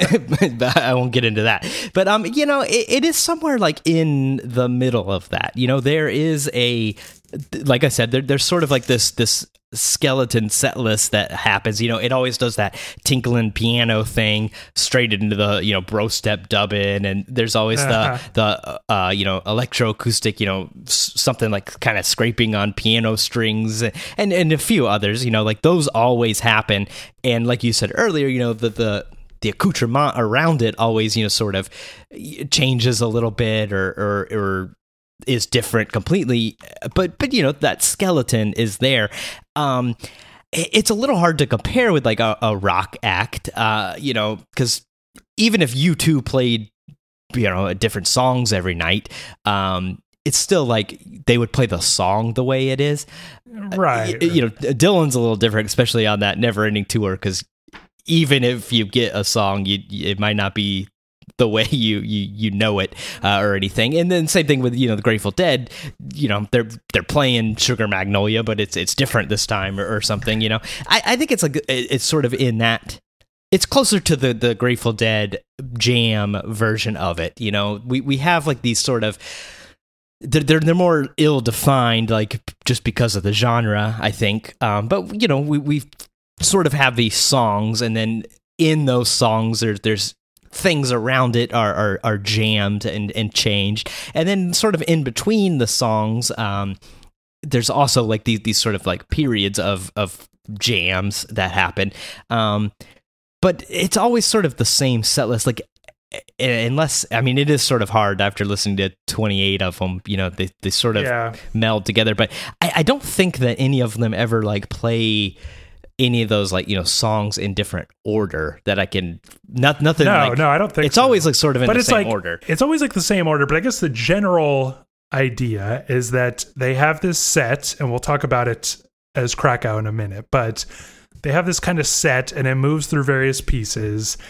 but I won't get into that. But, um, you know, it, it is somewhere like in the middle of that. You know, there is a, like I said, there, there's sort of like this this skeleton set list that happens. You know, it always does that tinkling piano thing straight into the, you know, bro step dubbing, and there's always the the uh you know, electroacoustic, you know, something like kind of scraping on piano strings, and and a few others. You know, like those always happen. And like you said earlier, you know, the the the accoutrement around it always, you know, sort of changes a little bit, or or or is different completely, but but you know, that skeleton is there. Um, it's a little hard to compare with like a, a rock act, uh, you know, because even if U two played, you know, different songs every night, um, it's still like they would play the song the way it is, right? Uh, you, you know, Dylan's a little different, especially on that never-ending tour, because even if you get a song, you it might not be the way you you you know it, uh, or anything. And then same thing with, you know, the Grateful Dead. You know, they're they're playing Sugar Magnolia, but it's it's different this time, or, or something. You know, I, I think it's like it's sort of in that. It's closer to the the Grateful Dead jam version of it. You know, we we have like these sort of. They're, they're they're more ill defined, like just because of the genre, I think. Um, but you know, we we sort of have these songs, and then in those songs, there's there's things around it are, are are jammed and and changed, and then sort of in between the songs, um, there's also like these these sort of like periods of of jams that happen, um, but it's always sort of the same set list. Like, unless, I mean, it is sort of hard after listening to twenty-eight of them. You know, they they sort of Yeah. meld together, but I, I don't think that any of them ever like play any of those, like, you know, songs in different order that I can not nothing. No, like, no, I don't think it's so. always like sort of in but the it's same like, order. It's always like the same order, but I guess the general idea is that they have this set, and we'll talk about it as Krakow in a minute, but they have this kind of set, and it moves through various pieces.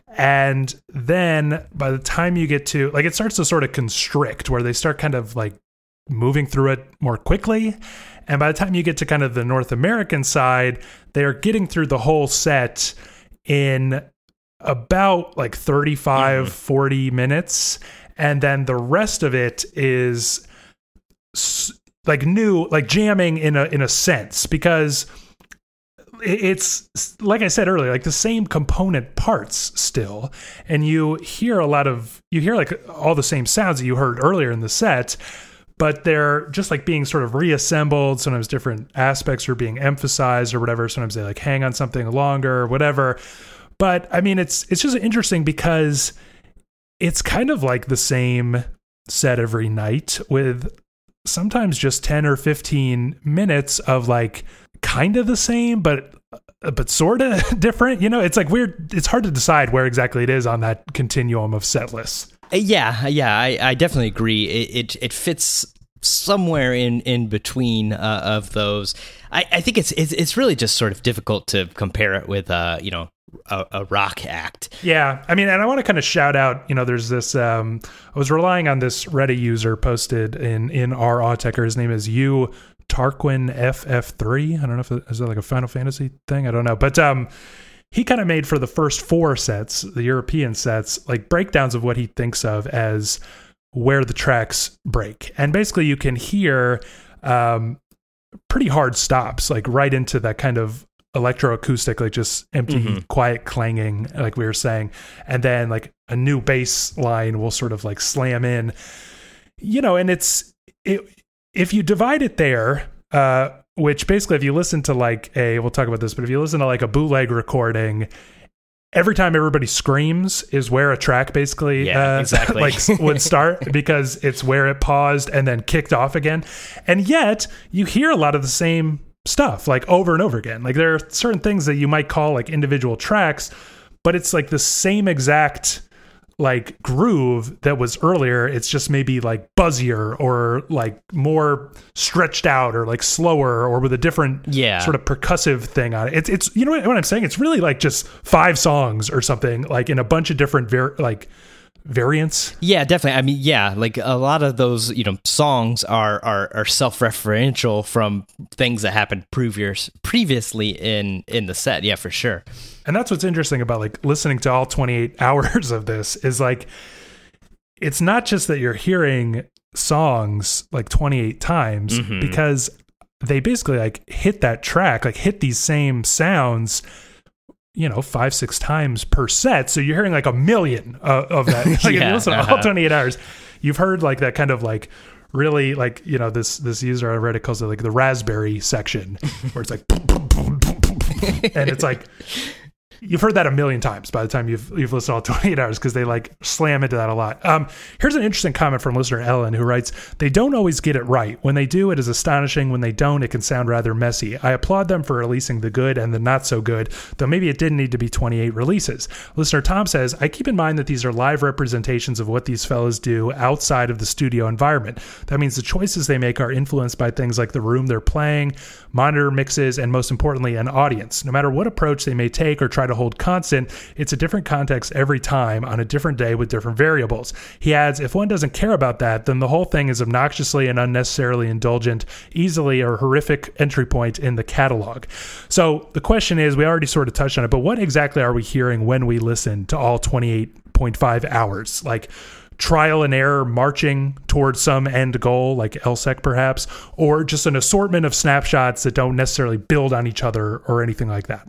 And then by the time you get to, like, it starts to sort of constrict, where they start kind of like moving through it more quickly. And by the time you get to kind of the North American side, they are getting through the whole set in about like thirty-five, mm-hmm. forty minutes. And then the rest of it is like new, like jamming in a, in a sense, because it's, like I said earlier, like the same component parts still. And you hear a lot of, you hear like all the same sounds that you heard earlier in the set, but they're just like being sort of reassembled. Sometimes different aspects are being emphasized or whatever. Sometimes they like hang on something longer or whatever. But I mean, it's it's just interesting because it's kind of like the same set every night, with sometimes just ten or fifteen minutes of like kind of the same, but but sort of different. You know, it's like weird. It's hard to decide where exactly it is on that continuum of set lists. Yeah, yeah, I, I definitely agree. It, it it fits somewhere in in between uh, of those. I, I think it's, it's it's really just sort of difficult to compare it with uh you know a, a rock act. Yeah, I mean, and I want to kind of shout out. You know, there's this. Um, I was relying on this Reddit user posted in in our Autechre. His name is U Tarquin F F three. I don't know if it, is that like a Final Fantasy thing? I don't know. But um, he kind of made for the first four sets, the European sets, like breakdowns of what he thinks of as where the tracks break. And basically you can hear um, pretty hard stops, like right into that kind of electroacoustic, like just empty, mm-hmm. quiet clanging, like we were saying. And then like a new bass line will sort of like slam in, you know, and it's, it, if you divide it there, uh, which basically if you listen to like a, we'll talk about this, but if you listen to like a bootleg recording, every time everybody screams is where a track basically yeah, uh, exactly. like would start, because it's where it paused and then kicked off again. And yet you hear a lot of the same stuff like over and over again. Like there are certain things that you might call like individual tracks, but it's like the same exact like groove that was earlier. It's just maybe like buzzier or like more stretched out or like slower or with a different yeah. sort of percussive thing on it. It's, it's, you know what, what I'm saying? It's really like just five songs or something, like in a bunch of different var- like variants. Yeah, definitely. I mean, yeah, like a lot of those, you know, songs are are, are self-referential from things that happened previous previously in in the set. Yeah, for sure. And that's what's interesting about like listening to all twenty-eight hours of this is like, it's not just that you're hearing songs like twenty-eight times, mm-hmm. because they basically like hit that track, like hit these same sounds, you know, five, six times per set. So you're hearing like a million uh, of that. Like yeah, if you listen to uh-huh. all twenty-eight hours, you've heard like that kind of like really like, you know, this, this user I read it calls it like the raspberry section where it's like, and it's like, you've heard that a million times by the time you've you've listened to all twenty-eight hours, because they like slam into that a lot. Um, here's an interesting comment from listener Ellen, who writes, "They don't always get it right. When they do, it is astonishing. When they don't, it can sound rather messy. I applaud them for releasing the good and the not so good, though maybe it didn't need to be twenty-eight releases." Listener Tom says, "I keep in mind that these are live representations of what these fellas do outside of the studio environment. That means the choices they make are influenced by things like the room they're playing, monitor mixes, and most importantly, an audience. No matter what approach they may take or try to hold constant, it's a different context every time on a different day with different variables." He adds, "If one doesn't care about that, then the whole thing is obnoxiously and unnecessarily indulgent, easily a horrific entry point in the catalog." So the question is, we already sort of touched on it, but what exactly are we hearing when we listen to all twenty-eight point five hours? Like trial and error marching towards some end goal, like L S E C perhaps, or just an assortment of snapshots that don't necessarily build on each other or anything like that?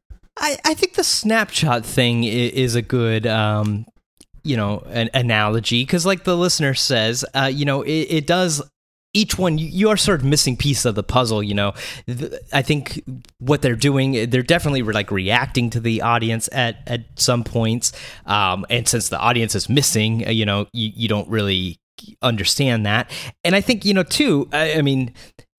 I, I think the snapshot thing is a good, um, you know, an analogy, because like the listener says, uh, you know, it, it does, each one, you are sort of missing piece of the puzzle, you know. I think what they're doing, they're definitely like reacting to the audience at, at some points, um, and since the audience is missing, you know, you, you don't really understand that. And I think, you know, too, I, I mean,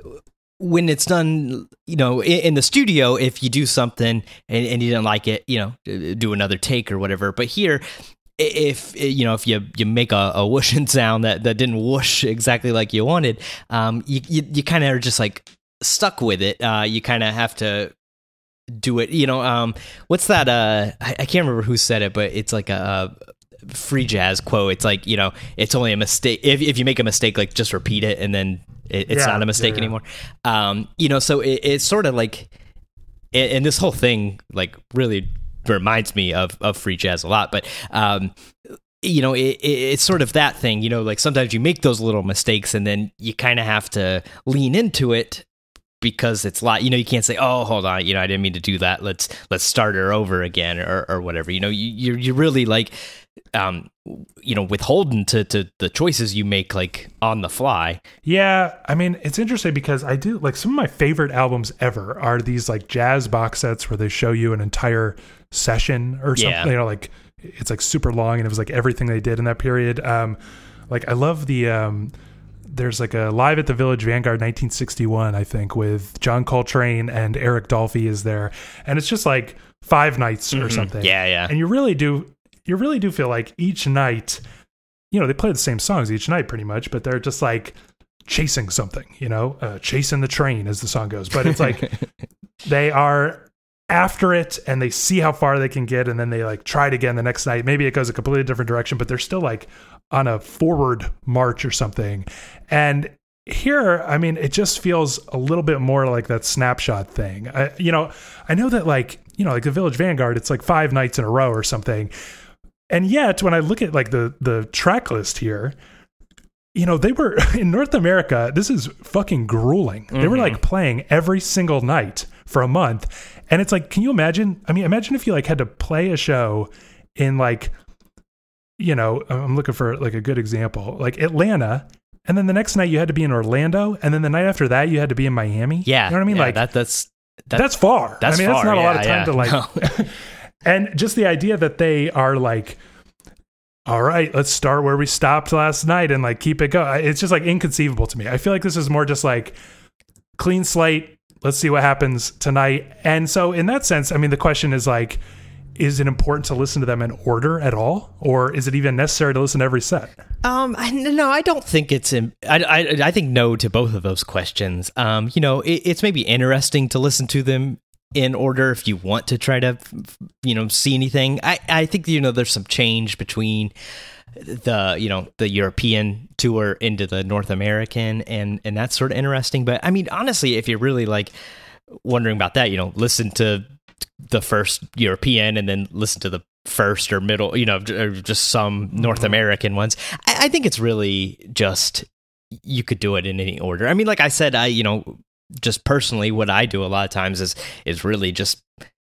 when it's done, you know, in, in the studio, if you do something and, and you didn't like it, you know, do another take or whatever. But here, if, you know, if you, you make a, a whooshing sound that, that didn't whoosh exactly like you wanted, um, you, you, you kind of are just like stuck with it. Uh, you kind of have to do it, you know, um, what's that? Uh, I, I can't remember who said it, but it's like a, a free jazz quote. It's like, you know, it's only a mistake. If, if you make a mistake, like just repeat it and then it, it's yeah, not a mistake yeah, yeah. anymore. Um, you know, so it, it's sort of like, and this whole thing like really reminds me of, of free jazz a lot, but, um, you know, it, it, it's sort of that thing, you know, like sometimes you make those little mistakes and then you kind of have to lean into it because it's like, you know, you can't say, oh, hold on, you know, I didn't mean to do that. Let's, let's start her over again or, or whatever, you know, you, you're, you're really like, um, you know, withholden to, to the choices you make like on the fly. Yeah. I mean, it's interesting because I do like some of my favorite albums ever are these like jazz box sets where they show you an entire session or something, yeah. you know, like it's like super long and it was like everything they did in that period. Um, like I love the, um, there's like a Live at the Village Vanguard nineteen sixty-one, I think, with John Coltrane and Eric Dolphy is there. And it's just like five nights mm-hmm. or something. Yeah, yeah. And you really do, you really do feel like each night, you know, they play the same songs each night pretty much, but they're just like chasing something, you know, uh, chasing the train as the song goes. But it's like they are after it and they see how far they can get and then they like try it again the next night. Maybe it goes a completely different direction, but they're still like on a forward march or something. And here, I mean, it just feels a little bit more like that snapshot thing. I, you know, I know that like, you know, like the Village Vanguard, it's like five nights in a row or something. And yet when I look at like the, the track list here, you know, they were in North America, this is fucking grueling. Mm-hmm. They were like playing every single night for a month. And it's like, can you imagine? I mean, imagine if you like had to play a show in like, you know, I'm looking for like a good example, like Atlanta. And then the next night you had to be in Orlando. And then the night after that, you had to be in Miami. Yeah. You know what I mean? Yeah, like that, that's, that's, that's far. That's I mean, far, that's not yeah, a lot of time yeah, to like, no. And just the idea that they are like, all right, let's start where we stopped last night and like keep it going. It's just like inconceivable to me. I feel like this is more just like clean slate. Let's see what happens tonight. And so in that sense, I mean, the question is like, is it important to listen to them in order at all? Or is it even necessary to listen to every set? Um, I, no, I don't think it's, in, I, I, I think no to both of those questions. Um, you know, it, it's maybe interesting to listen to them in order if you want to try to, you know, see anything. I, I think, you know, there's some change between the, you know, the European tour into the North American, and, and that's sort of interesting. But I mean, honestly, if you're really like wondering about that, you know, listen to the first European and then listen to the first or middle, you know, or just some North mm-hmm. American ones. I, I think it's really just, you could do it in any order. I mean, like I said, I, you know, just personally, what I do a lot of times is, is really just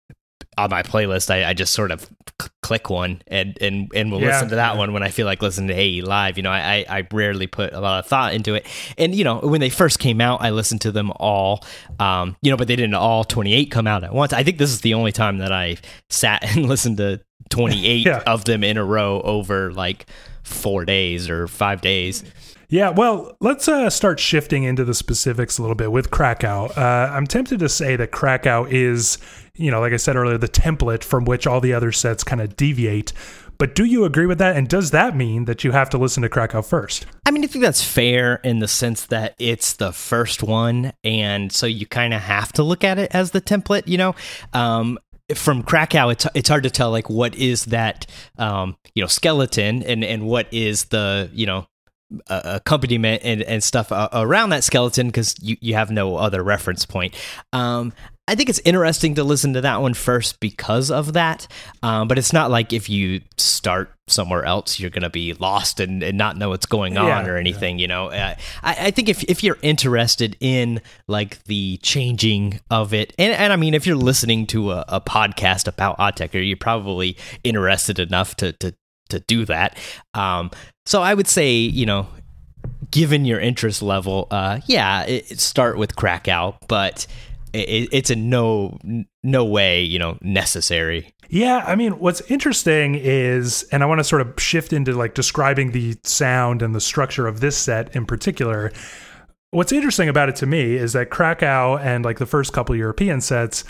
on my playlist, I, I just sort of c- click one and, and, and will yeah, listen to that yeah. one when I feel like listening to A E live. You know, I, I rarely put a lot of thought into it. And, you know, when they first came out, I listened to them all, um, you know, but they didn't all twenty-eight come out at once. I think this is the only time that I sat and listened to twenty-eight yeah. of them in a row over like four days or five days. Yeah, well, let's uh, start shifting into the specifics a little bit with Krakow. Uh, I'm tempted to say that Krakow is, you know, like I said earlier, the template from which all the other sets kind of deviate. But do you agree with that? And does that mean that you have to listen to Krakow first? I mean, I think that's fair in the sense that it's the first one. And so you kind of have to look at it as the template, you know? Um, from Krakow, it's it's hard to tell, like, what is that, um, you know, skeleton and, and what is the, you know, Uh, accompaniment and, and stuff uh, around that skeleton, because you, you have no other reference point. Um, I think it's interesting to listen to that one first because of that, um, but it's not like if you start somewhere else, you're going to be lost and, and not know what's going on yeah, or anything, yeah. you know. Uh, I, I think if if you're interested in like the changing of it, and, and I mean, if you're listening to a, a podcast about Autechre, you're probably interested enough to to to do that. Um, so I would say, you know, given your interest level, uh, yeah, it, it start with Krakow, but it, it's in no, no way, you know, necessary. Yeah. I mean, what's interesting is, and I want to sort of shift into like describing the sound and the structure of this set in particular. What's interesting about it to me is that Krakow and like the first couple European sets,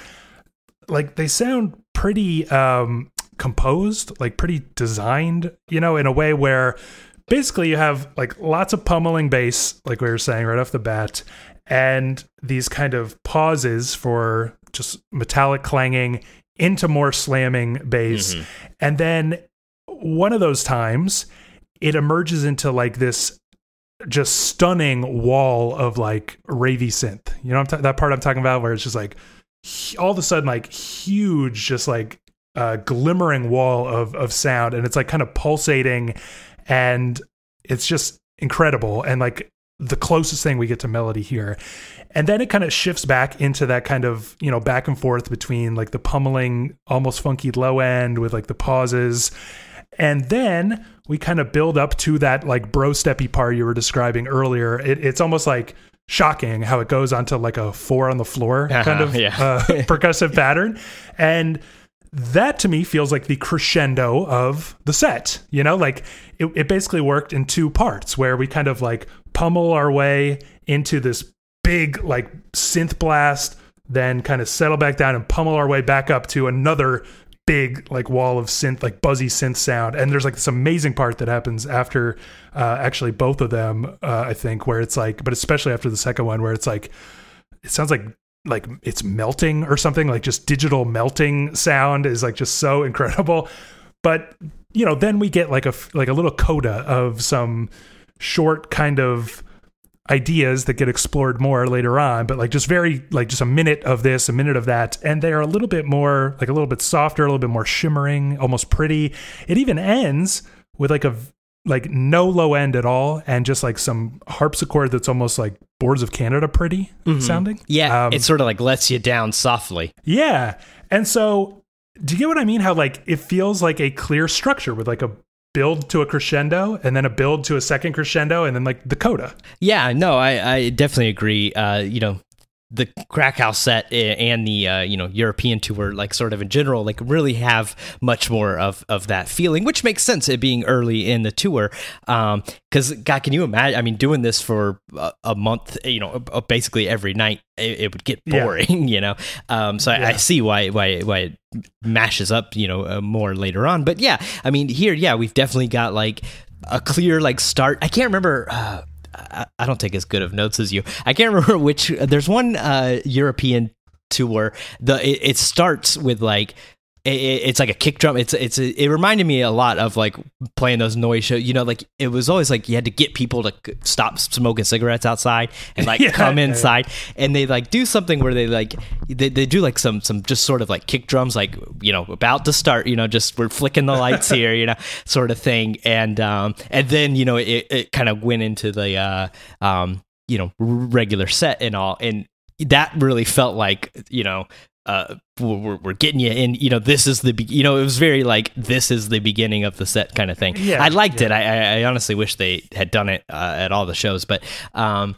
like they sound pretty, um, composed, like pretty designed, you know, in a way where basically you have like lots of pummeling bass, like we were saying right off the bat, and these kind of pauses for just metallic clanging into more slamming bass. Mm-hmm. And then one of those times it emerges into like this just stunning wall of like ravey synth. You know, I'm t- that part I'm talking about where it's just like all of a sudden like huge, just like a glimmering wall of of sound, and it's like kind of pulsating, and it's just incredible, and like the closest thing we get to melody here. And then it kind of shifts back into that kind of, you know, back and forth between like the pummeling, almost funky low end with like the pauses, and then we kind of build up to that like bro steppy part you were describing earlier. It, it's almost like shocking how it goes onto like a four on the floor uh-huh, kind of yeah. uh, percussive pattern. And that to me feels like the crescendo of the set, you know, like it, it basically worked in two parts where we kind of like pummel our way into this big like synth blast, then kind of settle back down and pummel our way back up to another big like wall of synth, like buzzy synth sound. And there's like this amazing part that happens after uh, actually both of them, uh, I think, where it's like, but especially after the second one, where it's like, it sounds like like it's melting or something, like just digital melting sound is like just so incredible. But, you know, then we get like a, like a little coda of some short kind of ideas that get explored more later on, but like just very like just a minute of this, a minute of that, and they're a little bit more like a little bit softer, a little bit more shimmering, almost pretty. It even ends with like a like no low end at all, and just like some harpsichord that's almost like Boards of Canada pretty mm-hmm. sounding. Yeah, um, it sort of like lets you down softly. Yeah, and so do you get what I mean? How like it feels like a clear structure with like a build to a crescendo and then a build to a second crescendo and then like the coda. Yeah, no, I, I definitely agree. Uh, you know, the Krakow set and the uh, you know European tour, like sort of in general, like really have much more of, of that feeling, which makes sense it being early in the tour. Um, because God, can you imagine? I mean, doing this for a, a month, you know, basically every night, it, it would get boring, yeah. you know. Um, so yeah. I, I see why why why it mashes up, you know, uh, more later on. But yeah, I mean, here, yeah, we've definitely got like a clear like start. I can't remember. Uh, I don't take as good of notes as you. I can't remember which. There's one uh, European tour. The it, it starts with like it, it's like a kick drum. It's it's a, it reminded me a lot of like playing those noise shows. You know, like it was always like you had to get people to stop smoking cigarettes outside and like yeah, come inside, yeah, yeah. and they like do something where they like they, they do like some some just sort of like kick drums, like you know about to start. You know, just we're flicking the lights here, you know, sort of thing, and um and then you know it it kind of went into the uh um you know regular set and all, and that really felt like you know. Uh, we're, we're getting you in, you know, this is the, be- you know, it was very like, this is the beginning of the set kind of thing. Yeah, I liked yeah. it. I, I honestly wish they had done it uh, at all the shows, but, um,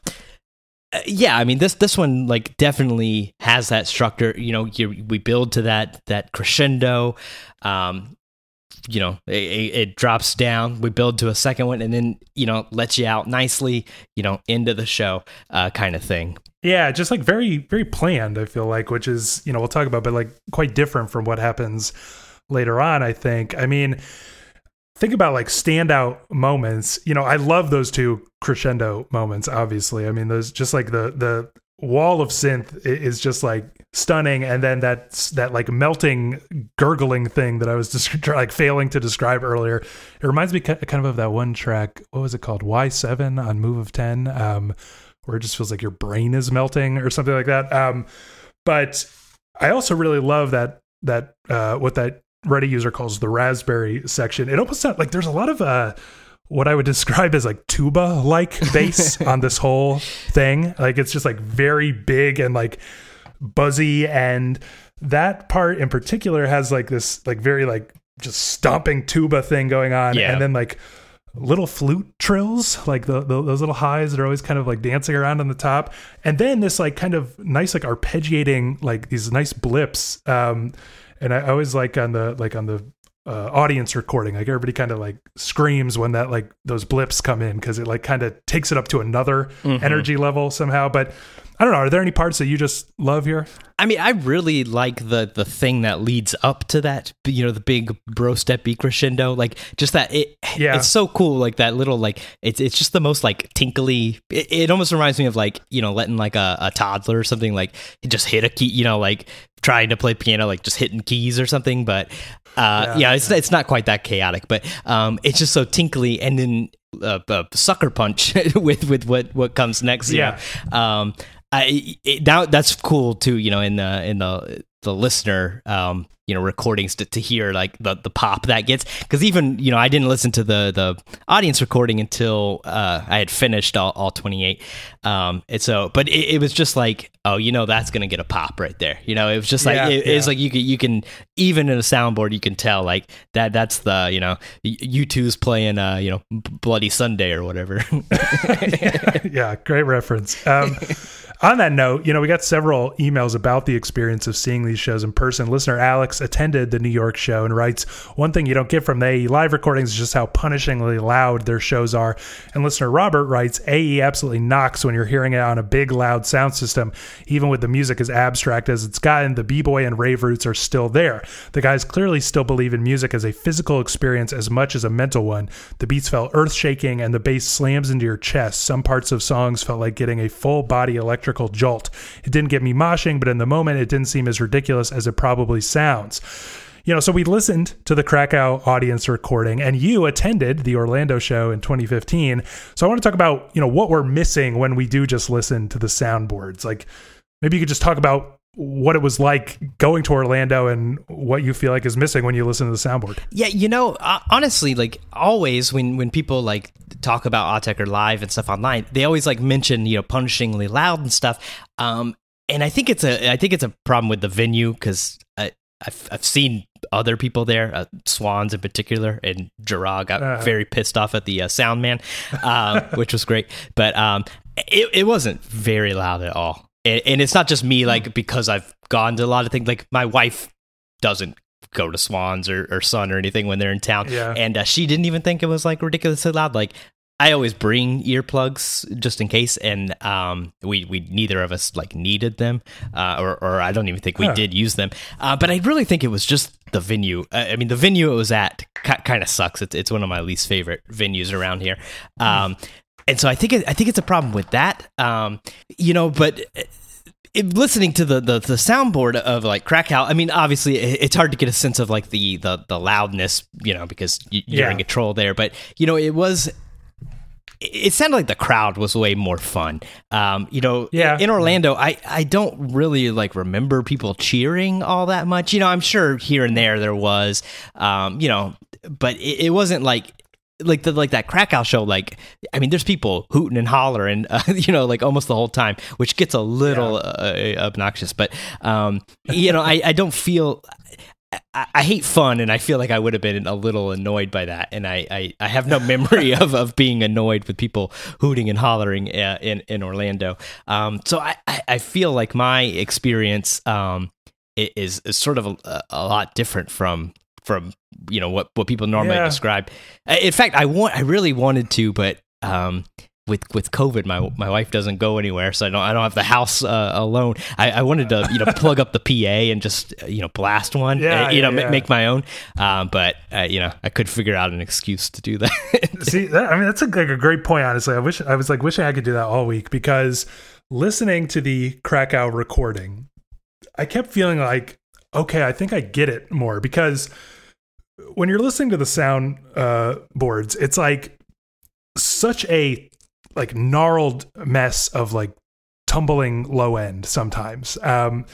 yeah, I mean, this, this one like definitely has that structure, you know, you, we build to that, that crescendo, um, you know, it, it drops down, we build to a second one, and then, you know, lets you out nicely, you know, into the show, uh, kind of thing. Yeah, just like very, very planned, I feel like, which is, you know, we'll talk about, but like quite different from what happens later on, I think. I mean, think about like standout moments. You know, I love those two crescendo moments, obviously. I mean, those just like the the wall of synth is just like stunning. And then that's that like melting, gurgling thing that I was just like failing to describe earlier. It reminds me kind of of that one track. What was it called? Y seven on Move of ten. Um, where it just feels like your brain is melting or something like that. Um, but I also really love that, that uh, what that Reddit user calls the raspberry section. It almost sounds like there's a lot of uh, what I would describe as like tuba-like bass on this whole thing. Like it's just like very big and like buzzy. And that part in particular has like this like very like just stomping tuba thing going on. Yeah. And then like little flute trills, like the, the those little highs that are always kind of like dancing around on the top, and then this like kind of nice like arpeggiating like these nice blips. Um, and I always like on the like on the uh, audience recording, like everybody kind of like screams when that like those blips come in because it like kind of takes it up to another mm-hmm. energy level somehow. But I don't know. Are there any parts that you just love here? I mean, I really like the the thing that leads up to that, you know, the big bro step beat crescendo, like just that. It, yeah. It's so cool. Like that little, like it's it's just the most like tinkly. It, it almost reminds me of like, you know, letting like a, a toddler or something like just hit a key, you know, like trying to play piano, like just hitting keys or something. But uh, yeah, yeah, it's it's not quite that chaotic, but um, it's just so tinkly. And then uh, uh, sucker punch with with what what comes next. Yeah. You know? Um, I, it, now that's cool too, you know, in the in the the listener, um, you know, recordings to, to hear like the, the pop that gets, because even, you know, I didn't listen to the the audience recording until uh, I had finished all, all twenty-eight. Um, and so, but it, it was just like, oh, you know, that's gonna get a pop right there. You know, it was just like yeah, it, yeah. it's like you can you can even in a soundboard you can tell like that that's the, you know, U two's playing uh you know Bloody Sunday or whatever. yeah, yeah, great reference. Um, On that note, you know, we got several emails about the experience of seeing these shows in person. Listener Alex attended the New York show and writes, one thing you don't get from the A E live recordings is just how punishingly loud their shows are. And listener Robert writes, A E absolutely knocks when you're hearing it on a big, loud sound system. Even with the music as abstract as it's gotten, the b-boy and rave roots are still there. The guys clearly still believe in music as a physical experience as much as a mental one. The beats felt earth-shaking and the bass slams into your chest. Some parts of songs felt like getting a full-body electrical jolt. It didn't get me moshing, but in the moment it didn't seem as ridiculous as it probably sounds. you know, so we listened to the Krakow audience recording, and you attended the Orlando show in twenty fifteen. So I want to talk about, you know, what we're missing when we do just listen to the soundboards. Like, maybe you could just talk about what it was like going to Orlando and what you feel like is missing when you listen to the soundboard. Yeah, you know, uh, honestly, like always when, when people like talk about Autechre Live and stuff online, they always like mention, you know, punishingly loud and stuff. Um, and I think it's a I think it's a problem with the venue because I've I've seen other people there, uh, Swans in particular, and Gerard got uh, very pissed off at the uh, sound man, um, which was great. But um, it it wasn't very loud at all. And, and it's not just me, like, because I've gone to a lot of things. Like, my wife doesn't go to Swans or, or Sun or anything when they're in town. Yeah. And uh, she didn't even think it was, like, ridiculously loud. Like, I always bring earplugs just in case. And um, we, we neither of us, like, needed them. Uh, or, or I don't even think we huh. did use them. Uh, but I really think it was just the venue. Uh, I mean, the venue it was at k- kind of sucks. It's, it's one of my least favorite venues around here. Um mm. And so I think it, I think it's a problem with that, um, you know. But it, listening to the, the the soundboard of like Krakow, I mean, obviously it, it's hard to get a sense of like the the, the loudness, you know, because you, you're yeah. in control there. But you know, it was. It sounded like the crowd was way more fun. Um, you know, yeah. in Orlando, I, I don't really like remember people cheering all that much. You know, I'm sure here and there there was, um, you know, but it, it wasn't like. Like the like that Krakow show, like I mean, there's people hooting and hollering, uh, you know, like almost the whole time, which gets a little yeah. uh, obnoxious. But um, you know, I, I don't feel I, I hate fun, and I feel like I would have been a little annoyed by that. And I, I, I have no memory of, of being annoyed with people hooting and hollering uh, in in Orlando. Um, so I, I feel like my experience um is is sort of a, a lot different from. from, you know, what, what people normally yeah. describe. In fact, I want, I really wanted to, but um, with with COVID, my my wife doesn't go anywhere, so I don't I don't have the house uh, alone. I, I wanted to, you know, plug up the P A and just, you know, blast one, yeah, and, you yeah, know, yeah. make my own. Um, but uh, you know, I could figure out an excuse to do that. See, that, I mean, that's a, like a great point. Honestly, I wish I was like wishing I could do that all week, because listening to the Krakow recording, I kept feeling like, okay, I think I get it more, because when you're listening to the sound uh, boards, it's like such a like gnarled mess of like tumbling low end sometimes. Um,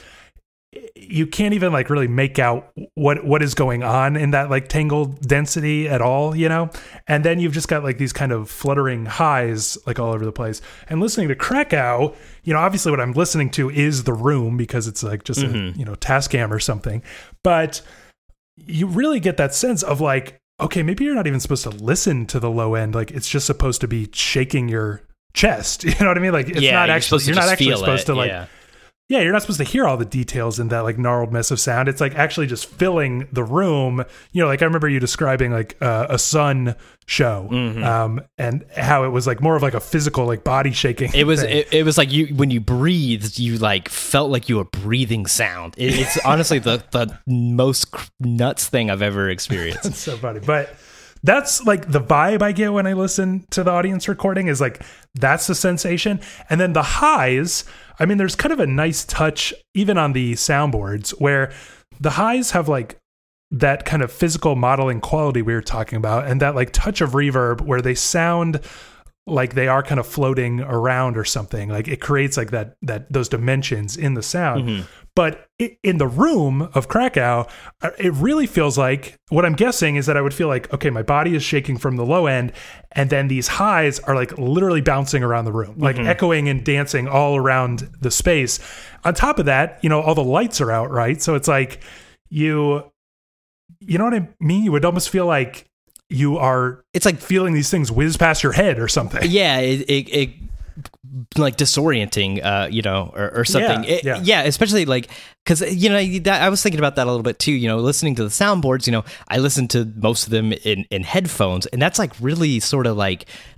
you can't even like really make out what what is going on in that like tangled density at all, you know? And then you've just got like these kind of fluttering highs like all over the place. And listening to Krakow, you know, obviously what I'm listening to is the room, because it's like just mm-hmm. a, you know, Tascam or something. But you really get that sense of like, okay, maybe you're not even supposed to listen to the low end. Like, it's just supposed to be shaking your chest. You know what I mean? Like, it's yeah, not actually, you're, you're not actually supposed it. to like, yeah. yeah, you're not supposed to hear all the details in that like gnarled mess of sound. It's like actually just filling the room. You know, like I remember you describing like uh, a Sun show, mm-hmm. um, and how it was like more of like a physical like body shaking. It was it, it was like you when you breathed, you like felt like you were breathing sound. It, it's honestly the the most nuts thing I've ever experienced. That's so funny, but. That's like the vibe I get when I listen to the audience recording, is like, that's the sensation. And then the highs, I mean, there's kind of a nice touch even on the soundboards where the highs have like that kind of physical modeling quality we were talking about, and that like touch of reverb where they sound like they are kind of floating around or something. Like it creates like that, that those dimensions in the sound. Mm-hmm. But it, in the room of Krakow, it really feels like, what I'm guessing is that I would feel like, okay, my body is shaking from the low end, and then these highs are like literally bouncing around the room, like mm-hmm. echoing and dancing all around the space. On top of that, you know, all the lights are out, right? So it's like you, you know what I mean? You would almost feel like you are, it's like feeling these things whiz past your head or something. Yeah, it, it, it like disorienting, uh, you know, or, or something. Yeah, it, yeah. yeah, especially like, because, you know, that, I was thinking about that a little bit too, you know, listening to the soundboards, you know, I listen to most of them in, in headphones, and that's like really sort of like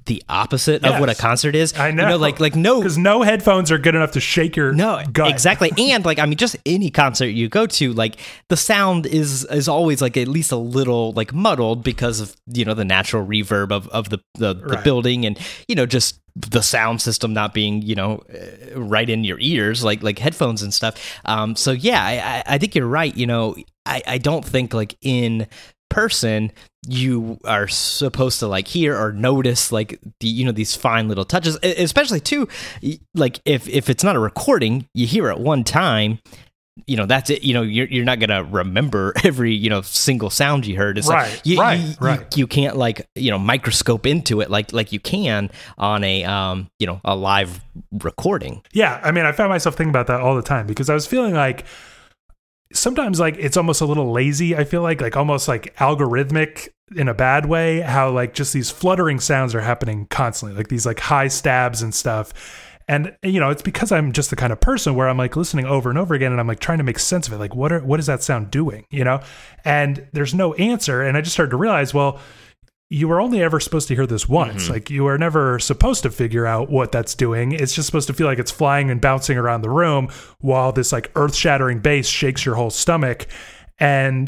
the opposite Yes. of what a concert is. I know. You know, like like no because no headphones are good enough to shake your No, gut. exactly. And like I mean just any concert you go to, like the sound is is always like at least a little like muddled because of, you know, the natural reverb of of the the, the Right. building, and you know, just the sound system not being, you know, uh, right in your ears like like headphones and stuff. Um so yeah, I I I think you're right. You know, I I don't think like in person you are supposed to like hear or notice like the, you know, these fine little touches, e- especially too, y- like if if it's not a recording, you hear it one time, you know, that's it. You know, you're you're not gonna remember every, you know, single sound you heard. It's Right, like you, right, you, right. You, you can't like, you know, microscope into it like like you can on a um you know, a live recording. Yeah, I mean, I found myself thinking about that all the time because I was feeling like sometimes like it's almost a little lazy. I feel like like almost like algorithmic in a bad way, how like just these fluttering sounds are happening constantly, like these like high stabs and stuff. And you know, it's because I'm just the kind of person where I'm like listening over and over again and I'm like trying to make sense of it. Like what are what is that sound doing, you know? And there's no answer, and I just started to realize, well, you were only ever supposed to hear this once. Mm-hmm. Like you are never supposed to figure out what that's doing. It's just supposed to feel like it's flying and bouncing around the room while this like earth-shattering bass shakes your whole stomach. And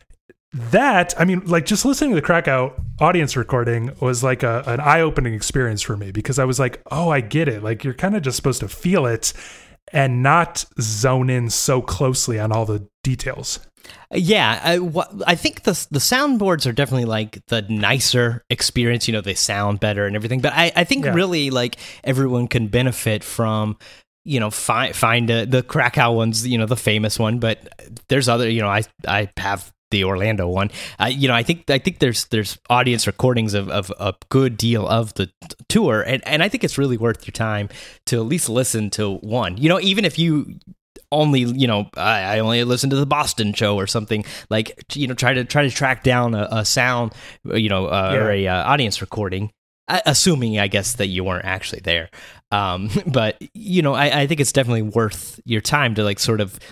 that, I mean, like just listening to the Krakow audience recording was like a, an eye-opening experience for me because I was like, oh, I get it. Like you're kind of just supposed to feel it and not zone in so closely on all the details. Yeah, I, wh- I think the the soundboards are definitely like the nicer experience. You know, they sound better and everything. But I, I think Yeah. really like everyone can benefit from, you know, find find a, the Krakow one's, you know, the famous one. But there's other, you know, I I have the Orlando one. Uh, you know, I think I think there's there's audience recordings of, of a good deal of the t- tour, and and I think it's really worth your time to at least listen to one. You know, even if you only, you know, I, I only listened to the Boston show or something, like, you know, try to try to track down a, a sound, you know, uh, Yeah. or a uh, audience recording, uh, assuming, I guess, that you weren't actually there. Um, but, you know, I, I think it's definitely worth your time to like sort of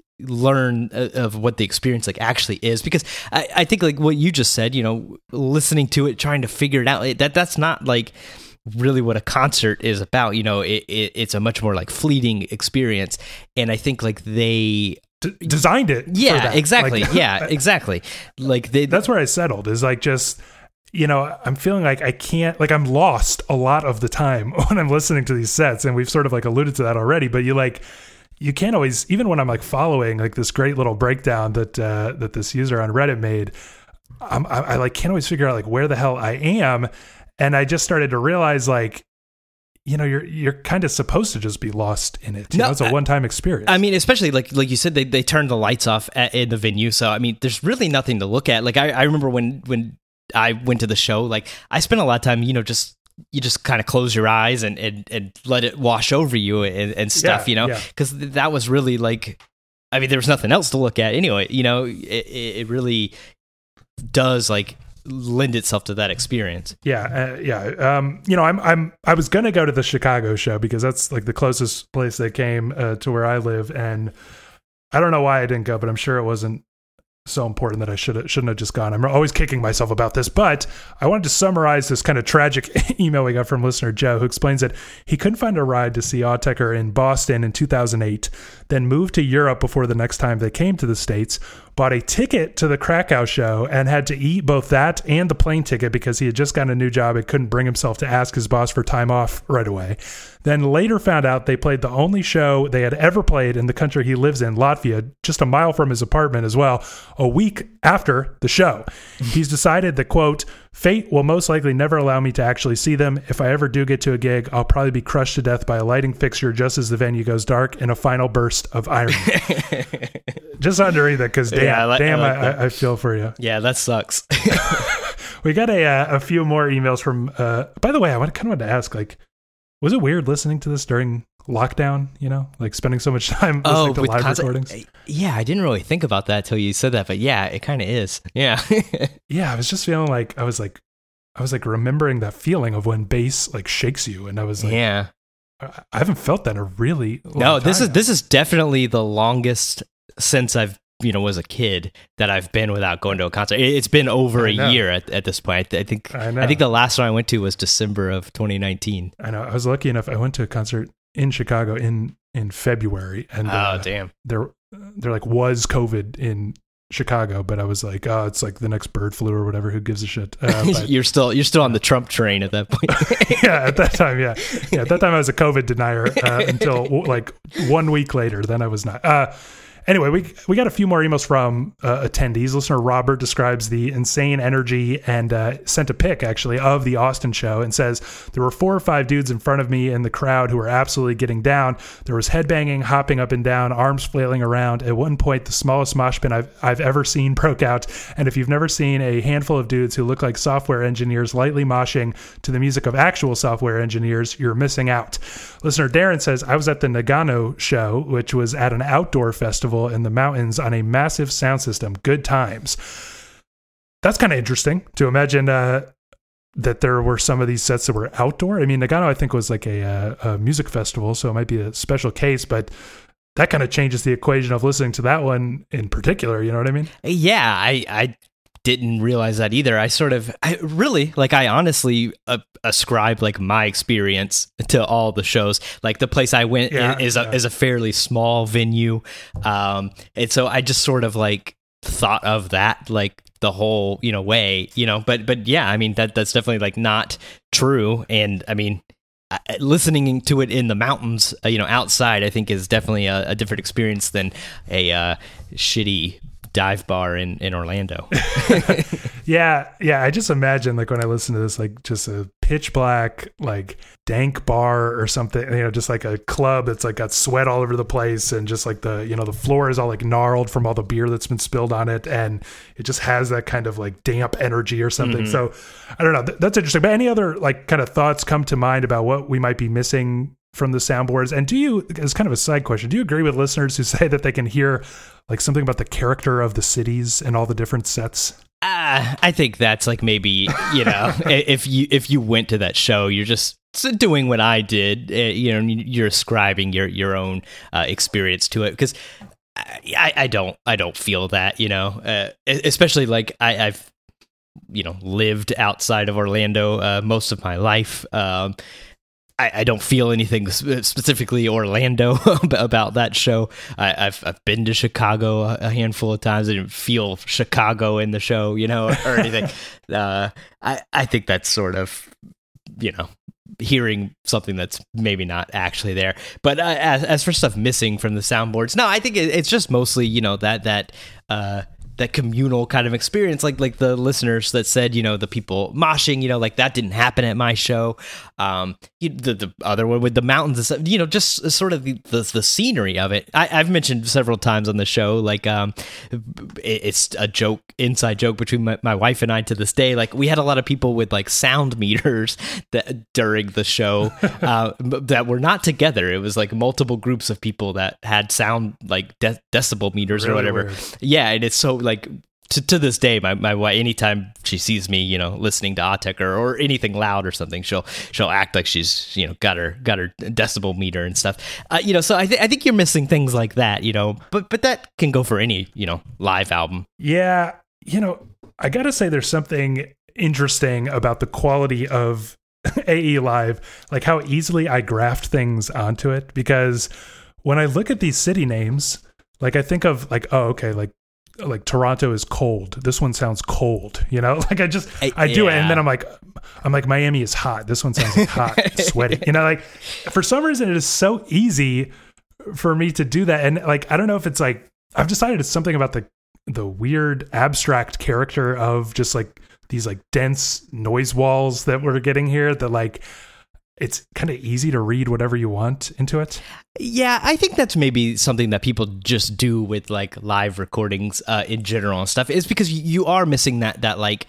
learn uh, of what the experience like actually is, because I, I think like what you just said, you know, listening to it, trying to figure it out, it, that that's not like really what a concert is about. You know, it, it it's a much more like fleeting experience, and I think like they D- designed it. for yeah that. exactly Like, yeah exactly like they that's where I settled, is like just, you know, I'm feeling like I can't, like I'm lost a lot of the time when I'm listening to these sets, and we've sort of like alluded to that already, but you like, you can't always, even when I'm like following like this great little breakdown that uh, that this user on Reddit made, I'm, I, I like can't always figure out like where the hell I am. And I just started to realize, like, you know, you're you're kind of supposed to just be lost in it. You No, know, it's a I- one time experience. I mean, especially like like you said, they they turned the lights off at, in the venue, so I mean, there's really nothing to look at. Like I, I remember when when I went to the show, like I spent a lot of time, you know, just you just kind of close your eyes and and, and let it wash over you and, and stuff, Yeah, you know, yeah. because that was really like, I mean, there was nothing else to look at anyway. You know, it, it it really does like lend itself to that experience. Yeah, uh, yeah. Um, you know, I'm, I'm, I was gonna go to the Chicago show because that's like the closest place that came uh, to where I live, and I don't know why I didn't go, but I'm sure it wasn't so important that I should shouldn't have just gone. I'm always kicking myself about this, but I wanted to summarize this kind of tragic email we got from listener Joe, who explains that he couldn't find a ride to see Autechre in Boston in two thousand eight, then moved to Europe before the next time they came to the States, bought a ticket to the Krakow show, and had to eat both that and the plane ticket because he had just gotten a new job and couldn't bring himself to ask his boss for time off right away. Then later found out they played the only show they had ever played in the country he lives in, Latvia, just a mile from his apartment as well, a week after the show. He's decided that, quote, fate will most likely never allow me to actually see them. If I ever do get to a gig, I'll probably be crushed to death by a lighting fixture just as the venue goes dark in a final burst of irony. Just had to read that because damn, Yeah, I like- damn, I I, like that. I, I feel for you. Yeah, that sucks. We got a uh, a few more emails from. Uh, by the way, I kind of wanted to ask, like, was it weird listening to this during lockdown? You know, like spending so much time listening to live concert- recordings. Yeah, I didn't really think about that till you said that, but yeah, it kind of is. Yeah. Yeah, I was just feeling like I was like, I was like remembering that feeling of when bass like shakes you, and I was like, yeah. I I haven't felt that in a really long No, this time is now. this is definitely the longest since I've you know, was a kid that I've been without going to a concert. It's been over a year at, at this point. I think I, I think the last one I went to was December of twenty nineteen. I know. I was lucky enough. I went to a concert in Chicago in, in February, and oh uh, damn, there there like was COVID in Chicago, but I was like, oh, it's like the next bird flu or whatever. Who gives a shit? Uh, but, you're still you're still on the Trump train at that point. yeah, at that time, yeah, yeah. At that time, I was a COVID denier uh, until like one week later. Then I was not. Uh, Anyway, we we got a few more emails from uh, attendees. Listener Robert describes the insane energy and uh, sent a pic, actually, of the Austin show and says, there were four or five dudes in front of me in the crowd who were absolutely getting down. There was headbanging, hopping up and down, arms flailing around. At one point, the smallest mosh pit I've, I've ever seen broke out. And if you've never seen a handful of dudes who look like software engineers lightly moshing to the music of actual software engineers, you're missing out. Listener Darren says, I was at the Nagano show, which was at an outdoor festival in the mountains on a massive sound system. Good times. That's kind of interesting to imagine uh, that there were some of these sets that were outdoor. I mean, Nagano, I think, was like a, a, a music festival, so it might be a special case, but that kind of changes the equation of listening to that one in particular. You know what I mean? Yeah, I, I didn't realize that either. I sort of, I really, like, I honestly uh, ascribe like my experience to all the shows. Like the place I went yeah, is yeah. a is a fairly small venue, um, and so I just sort of like thought of that like the whole you know way, you know. But but yeah, I mean that that's definitely like not true. And I mean, listening to it in the mountains, uh, you know, outside, I think is definitely a, a different experience than a uh, shitty dive bar in, in Orlando. yeah. Yeah. I just imagine like when I listen to this, like just a pitch black, like dank bar or something, you know, just like a club that's like got sweat all over the place. And just like the, you know, the floor is all like gnarled from all the beer that's been spilled on it. And it just has that kind of like damp energy or something. Mm-hmm. So I don't know. Th- that's interesting. But any other like kind of thoughts come to mind about what we might be missing from the soundboards? And do you, as kind of a side question, do you agree with listeners who say that they can hear like something about the character of the cities and all the different sets? Uh, I think that's like maybe, you know, if you if you went to that show, you're just doing what I did, uh, you know, you're ascribing your your own uh, experience to it, because I, I don't I don't feel that, you know, uh, especially like I, I've you know lived outside of Orlando uh, most of my life. Um, I, I don't feel anything specifically Orlando about that show. I, I've I've been to Chicago a handful of times. I didn't feel Chicago in the show, you know, or anything. uh, I I think that's sort of, you know, hearing something that's maybe not actually there. But uh, as as for stuff missing from the soundboards, no, I think it, it's just mostly, you know, that that. Uh, that communal kind of experience, like like the listeners that said, you know, the people moshing, you know, like that didn't happen at my show. Um, you, the the other one with the mountains and stuff, you know, just sort of the the, the scenery of it. I, I've mentioned several times on the show, like um, it, it's a joke, inside joke between my, my wife and I to this day. Like we had a lot of people with like sound meters that during the show uh, that were not together. It was like multiple groups of people that had sound like de- decibel meters really or whatever. Weird. Yeah, and it's so. Like to to this day, my, my wife, anytime she sees me, you know, listening to Autechre or, or anything loud or something, she'll she'll act like she's, you know, got her got her decibel meter and stuff. Uh, you know, so I think I think you're missing things like that, you know, but but that can go for any, you know, live album. Yeah, you know, I gotta say there's something interesting about the quality of A E Live, like how easily I graft things onto it, because when I look at these city names, like I think of like, oh, okay, like like Toronto is cold. This one sounds cold, you know, like I just, I, I do yeah. it. And then I'm like, I'm like, Miami is hot. This one sounds like hot, sweaty, you know, like for some reason it is so easy for me to do that. And like, I don't know if it's like, I've decided it's something about the, the weird abstract character of just like these like dense noise walls that we're getting here, that like, it's kind of easy to read whatever you want into it. Yeah, I think that's maybe something that people just do with like live recordings uh, in general and stuff, is because you are missing that that like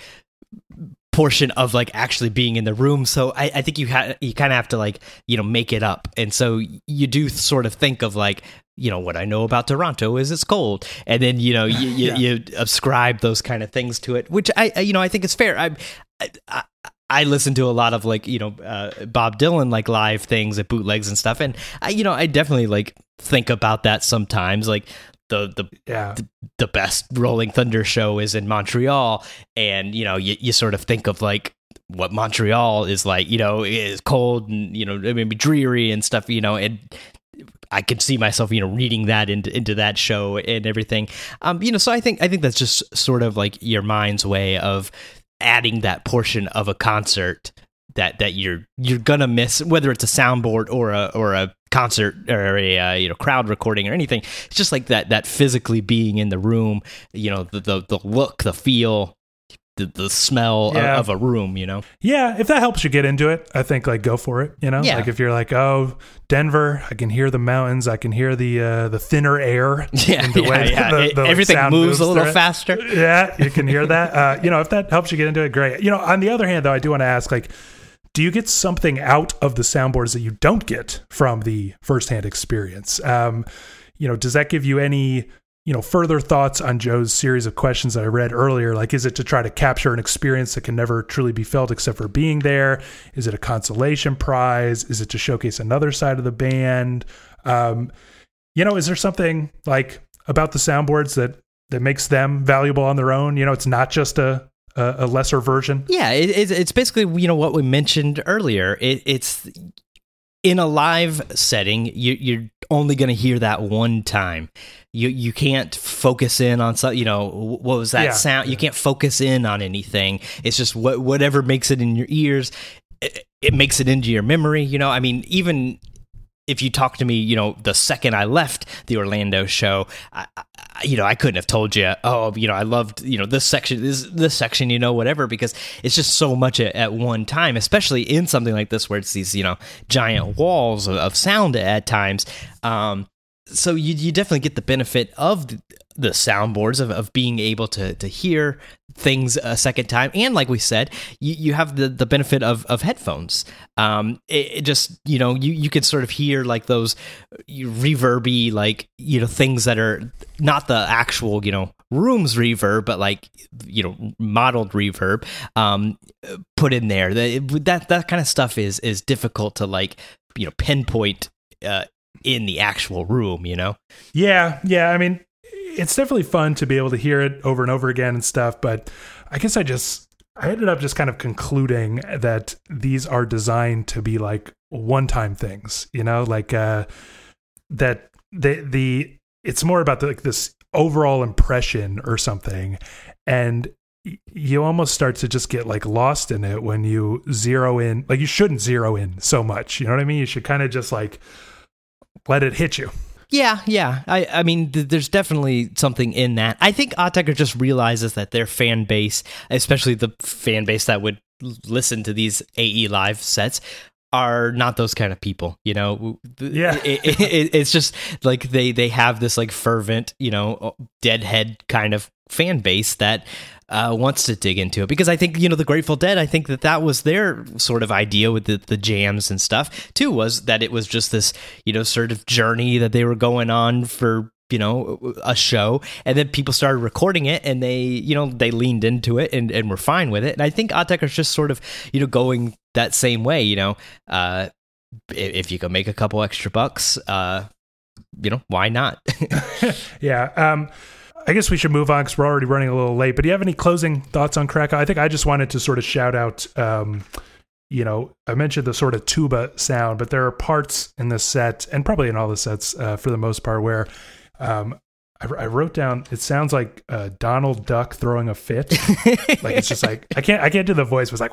portion of like actually being in the room. So I, I think you ha- you kind of have to like, you know, make it up. And so you do sort of think of like, you know, what I know about Toronto is it's cold. And then, you know, you, you, yeah. you ascribe those kind of things to it, which I, you know, I think is fair. I, I, I I listen to a lot of like, you know, uh, Bob Dylan, like live things at bootlegs and stuff. And I, you know, I definitely like think about that sometimes. Like, the the, yeah. the the best Rolling Thunder show is in Montreal, and you know you, you sort of think of like what Montreal is like, you know, is cold and you know maybe dreary and stuff, you know, and I could see myself, you know, reading that into into that show and everything, um, you know. So I think I think that's just sort of like your mind's way of adding that portion of a concert that that you're you're gonna miss, whether it's a soundboard or a or a concert or a uh, you know crowd recording or anything. It's just like that that physically being in the room, you know, the the, the look, the feel, the, the smell yeah. of, of a room, you know. Yeah, if that helps you get into it, I think like go for it. You know, yeah. like if you're like, oh, Denver, I can hear the mountains, I can hear the uh, the thinner air. Yeah, the yeah, way yeah. The, the, Everything like, moves, moves a little through faster. It. Yeah, you can hear that. Uh, you know, if that helps you get into it, great. You know, on the other hand, though, I do want to ask, like, do you get something out of the soundboards that you don't get from the firsthand experience? Um, you know, does that give you any, you know, further thoughts on Joe's series of questions that I read earlier? Like, is it to try to capture an experience that can never truly be felt except for being there? Is it a consolation prize? Is it to showcase another side of the band? Um, you know, is there something like about the soundboards that, that makes them valuable on their own? You know, it's not just a, a lesser version. Yeah, it, it's basically, you know, what we mentioned earlier. It, it's in a live setting, you, you're only going to hear that one time. You you can't focus in on some, you know, what was that yeah, sound? Yeah. You can't focus in on anything. It's just what whatever makes it in your ears, it, it makes it into your memory. You know, I mean, even if you talk to me, you know, the second I left the Orlando show, I, I, you know, I couldn't have told you, oh, you know, I loved, you know, this section, this this section, you know, whatever, because it's just so much at, at one time, especially in something like this where it's these, you know, giant walls of, of sound at times. Um, so you you definitely get the benefit of the, the soundboards of, of being able to to hear things a second time, and like we said, you, you have the, the benefit of, of headphones. Um, it, it just, you know, you, you can sort of hear like those reverby, like, you know, things that are not the actual, you know, room's reverb, but like, you know, modeled reverb, um, put in there. That that that kind of stuff is is difficult to like, you know, pinpoint uh, in the actual room, you know. Yeah, yeah. I mean, it's definitely fun to be able to hear it over and over again and stuff, but I guess I just, I ended up just kind of concluding that these are designed to be like one-time things, you know, like uh, that the, the, it's more about the, like this overall impression or something. And you almost start to just get like lost in it when you zero in, like you shouldn't zero in so much, you know what I mean? You should kind of just like let it hit you. Yeah, yeah. I, I mean, th- there's definitely something in that. I think Autechre just realizes that their fan base, especially the fan base that would listen to these A E live sets, are not those kind of people, you know. Yeah, it, it, it's just like they they have this like fervent, you know, deadhead kind of fan base that uh, wants to dig into it, because I think, you know, the Grateful Dead, I think that that was their sort of idea with the, the jams and stuff too, was that it was just this, you know, sort of journey that they were going on for, you know, a show, and then people started recording it, and they, you know, they leaned into it and, and were fine with it. And I think Autechre's just sort of, you know, going that same way, you know, uh, if you can make a couple extra bucks, uh, you know, why not? Yeah. Um, I guess we should move on because we're already running a little late, but do you have any closing thoughts on Krakow? I think I just wanted to sort of shout out, um, you know, I mentioned the sort of tuba sound, but there are parts in this set, and probably in all the sets uh, for the most part, where um, I, I wrote down, it sounds like uh, Donald Duck throwing a fit. Like, it's just like, I can't, I can't do the voice. It was like,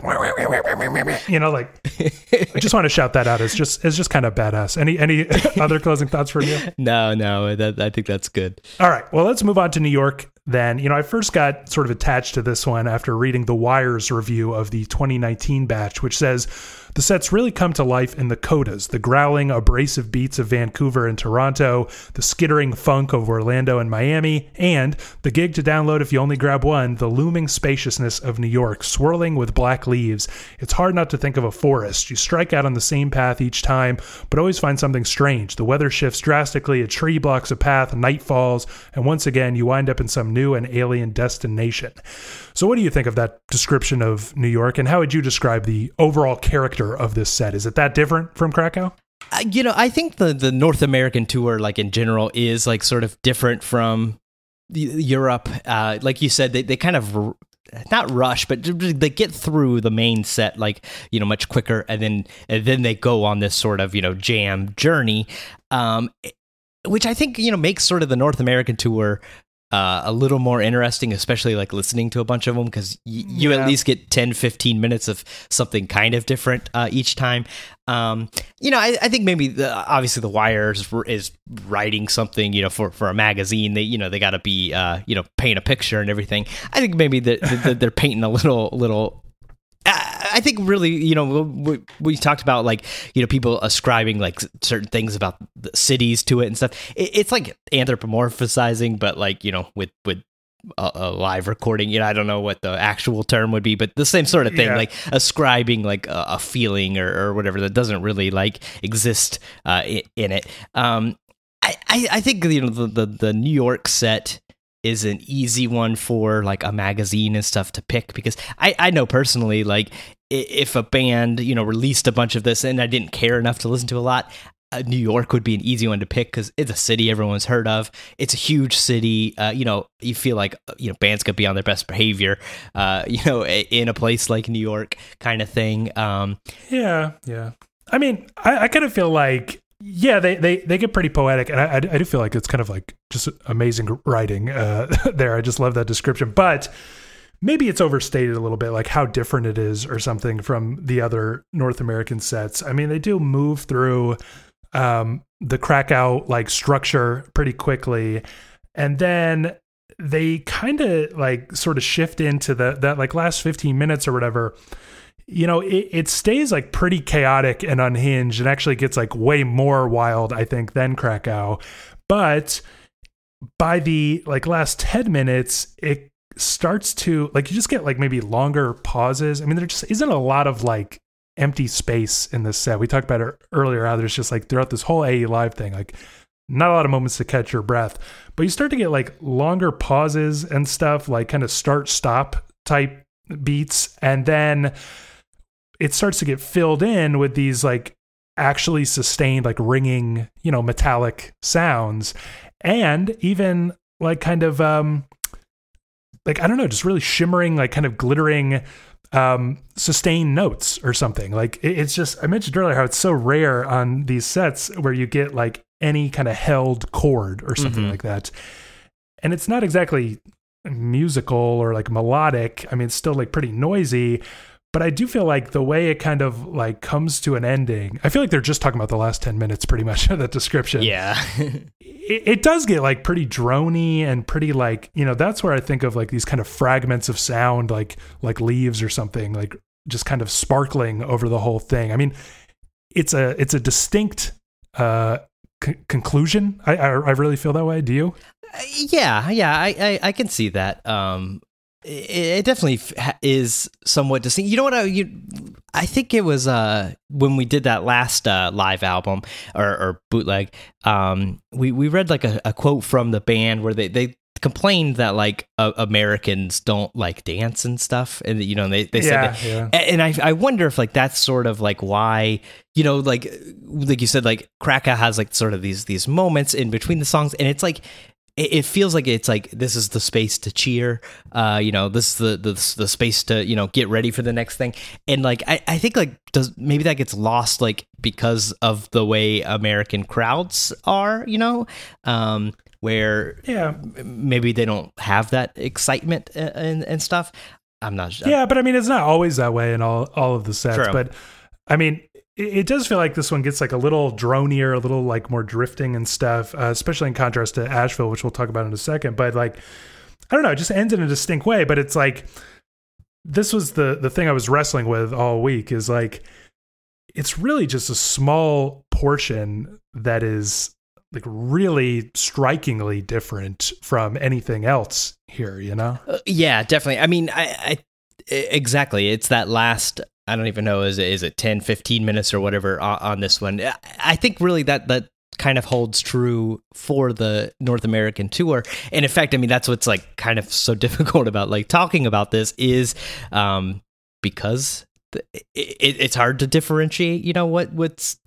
you know, like, I just want to shout that out. It's just, it's just kind of badass. Any, any other closing thoughts from you? No, no, that, I think that's good. All right. Well, let's move on to New York then. You know, I first got sort of attached to this one after reading the Wire's review of the twenty nineteen batch, which says, the sets really come to life in the codas, the growling, abrasive beats of Vancouver and Toronto, the skittering funk of Orlando and Miami, and the gig to download if you only grab one, the looming spaciousness of New York, swirling with black leaves. It's hard not to think of a forest. You strike out on the same path each time, but always find something strange. The weather shifts drastically, a tree blocks a path, night falls, and once again, you wind up in some new and alien destination. So what do you think of that description of New York, and how would you describe the overall character of this set? Is it that different from Krakow? Uh, you know, I think the, the North American tour, like in general, is like sort of different from Europe. Uh, like you said, they, they kind of r- not rush, but they get through the main set like, you know, much quicker. And then and then they go on this sort of, you know, jam journey, um, which I think, you know, makes sort of the North American tour Uh, a little more interesting, especially like listening to a bunch of them, because y- you yeah. at least get ten, fifteen minutes of something kind of different uh, each time. Um, you know, I, I think maybe the, obviously the Wire is, is writing something, you know, for, for a magazine. They, you know, they got to be, uh, you know, paint a picture and everything. I think maybe the, the, they're painting a little, little. I think really, you know, we, we talked about like, you know, people ascribing like certain things about the cities to it and stuff. It, it's like anthropomorphizing, but like, you know, with, with a, a live recording, you know, I don't know what the actual term would be, but the same sort of thing, yeah. like ascribing like a, a feeling or, or whatever that doesn't really like exist uh, in, in it. Um, I, I, I think, you know, the, the, the New York set is an easy one for like a magazine and stuff to pick, because I, I know personally, like if a band, you know, released a bunch of this and I didn't care enough to listen to a lot, uh, New York would be an easy one to pick because it's a city everyone's heard of. It's a huge city. Uh, you know, you feel like, you know, bands could be on their best behavior, uh, you know, in a place like New York kind of thing. Um, yeah. Yeah. I mean, I, I kind of feel like, yeah, they, they, they get pretty poetic, and I, I do feel like it's kind of like just amazing writing uh, there. I just love that description, but maybe it's overstated a little bit, like how different it is or something from the other North American sets. I mean, they do move through um, the Krakow like structure pretty quickly, and then they kind of like sort of shift into the that like last fifteen minutes or whatever. You know, it, it stays like pretty chaotic and unhinged, and actually gets like way more wild, I think, than Krakow. But by the like last ten minutes, it starts to like, you just get like maybe longer pauses. I mean, there just isn't a lot of like empty space in this set. We talked about it earlier, how there's just like throughout this whole A E Live thing, like not a lot of moments to catch your breath, but you start to get like longer pauses and stuff, like kind of start stop type beats. And then it starts to get filled in with these like actually sustained, like ringing, you know, metallic sounds, and even like kind of, um, like, I don't know, just really shimmering, like kind of glittering, um, sustained notes or something. Like it, it's just, I mentioned earlier how it's so rare on these sets where you get like any kind of held chord or something mm-hmm. like that. And it's not exactly musical or like melodic. I mean, it's still like pretty noisy, but I do feel like the way it kind of like comes to an ending, I feel like they're just talking about the last ten minutes pretty much of that description. Yeah. it, it does get like pretty droney and pretty like, you know, that's where I think of like these kind of fragments of sound, like, like leaves or something, like just kind of sparkling over the whole thing. I mean, it's a, it's a distinct uh, c- conclusion. I, I, I really feel that way. Do you? Uh, yeah. Yeah. I, I, I can see that. Um, It definitely is somewhat distinct. You know what? I, you, I think it was uh, when we did that last uh, live album or, or bootleg. Um, we we read like a, a quote from the band where they, they complained that like uh, Americans don't like dance and stuff, and you know they they said yeah, that. Yeah. And I I wonder if like that's sort of like why, you know, like like you said, like Krakow has like sort of these these moments in between the songs, and it's like, it feels like it's like, this is the space to cheer, uh, you know, this is the, the the space to, you know, get ready for the next thing. And like, I, I think like, does maybe that gets lost, like, because of the way American crowds are, you know, um, where yeah, maybe they don't have that excitement and, and stuff. I'm not sure. Yeah, but I mean, it's not always that way in all, all of the sets. True. But I mean, it does feel like this one gets like a little dronier, a little like more drifting and stuff, uh, especially in contrast to Asheville, which we'll talk about in a second. But like, I don't know, it just ends in a distinct way. But it's like, this was the the thing I was wrestling with all week, is like, it's really just a small portion that is like really strikingly different from anything else here, you know? Uh, yeah, definitely. I mean, I, I exactly. It's that last, I don't even know, is it, is it ten, fifteen minutes or whatever on, on this one? I think really that, that kind of holds true for the North American tour. And in fact, I mean, that's what's like kind of so difficult about like talking about this, is um, because the, it, it's hard to differentiate, you know, what what's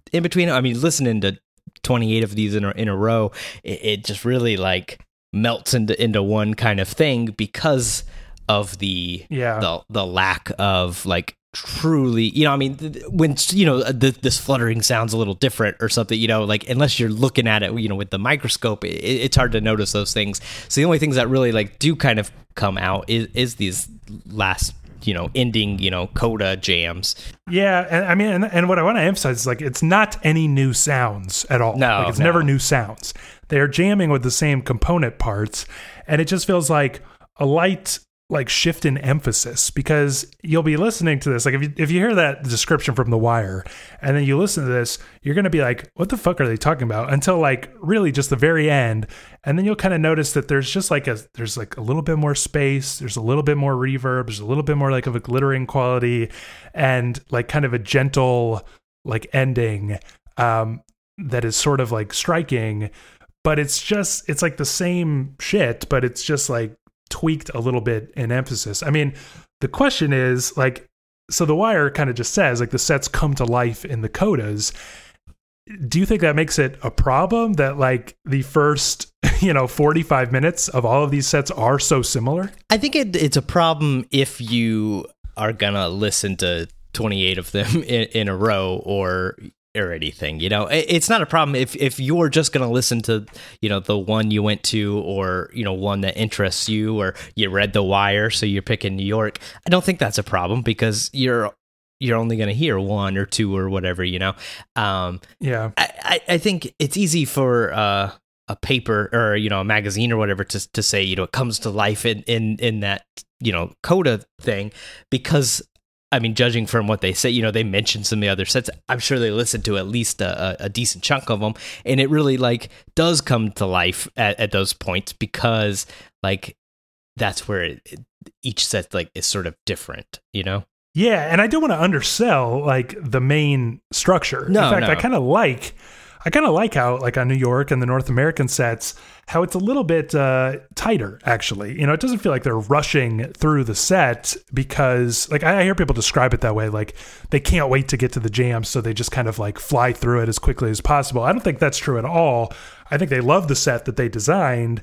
in between. I mean, listening to twenty-eight of these in a, in a row, it, it just really like melts into into one kind of thing because of the yeah. the the lack of like truly, you know, I mean, when, you know, the, this fluttering sounds a little different or something, you know, like unless you're looking at it, you know, with the microscope, it, it's hard to notice those things. So the only things that really like do kind of come out is, is these last, you know, ending, you know, coda jams. Yeah, and I mean, and, and what I want to emphasize is like it's not any new sounds at all. No, like, it's no. never new sounds. They are jamming with the same component parts, and it just feels like a light like shift in emphasis, because you'll be listening to this, like if you, if you hear that description from The Wire and then you listen to this, you're going to be like, what the fuck are they talking about, until like really just the very end. And then you'll kind of notice that there's just like a there's like a little bit more space, there's a little bit more reverb, there's a little bit more like of a glittering quality, and like kind of a gentle like ending um that is sort of like striking, but it's just it's like the same shit, but it's just like tweaked a little bit in emphasis. I mean, the question is like, so The Wire kind of just says like the sets come to life in the codas. Do you think that makes it a problem that like the first, you know, forty-five minutes of all of these sets are so similar? I think it, it's a problem if you are gonna listen to twenty-eight of them in, in a row or or anything, you know. It's not a problem if if you're just going to listen to, you know, the one you went to, or, you know, one that interests you, or you read The Wire, so you're picking New York. I don't think that's a problem, because you're you're only going to hear one or two or whatever, you know. Um, yeah, I, I, I think it's easy for uh, a paper or, you know, a magazine or whatever to to say, you know, it comes to life in in in that, you know, coda thing, because I mean, judging from what they say, you know, they mentioned some of the other sets. I'm sure they listened to at least a, a decent chunk of them, and it really like does come to life at, at those points, because like that's where it, it, each set like is sort of different, you know. Yeah, and I don't want to undersell like the main structure. No, in fact, no. I kind of like. I kind of like how, like on New York and the North American sets, how it's a little bit uh, tighter, actually. You know, it doesn't feel like they're rushing through the set, because, like, I hear people describe it that way, like they can't wait to get to the jam, so they just kind of like fly through it as quickly as possible. I don't think that's true at all. I think they love the set that they designed,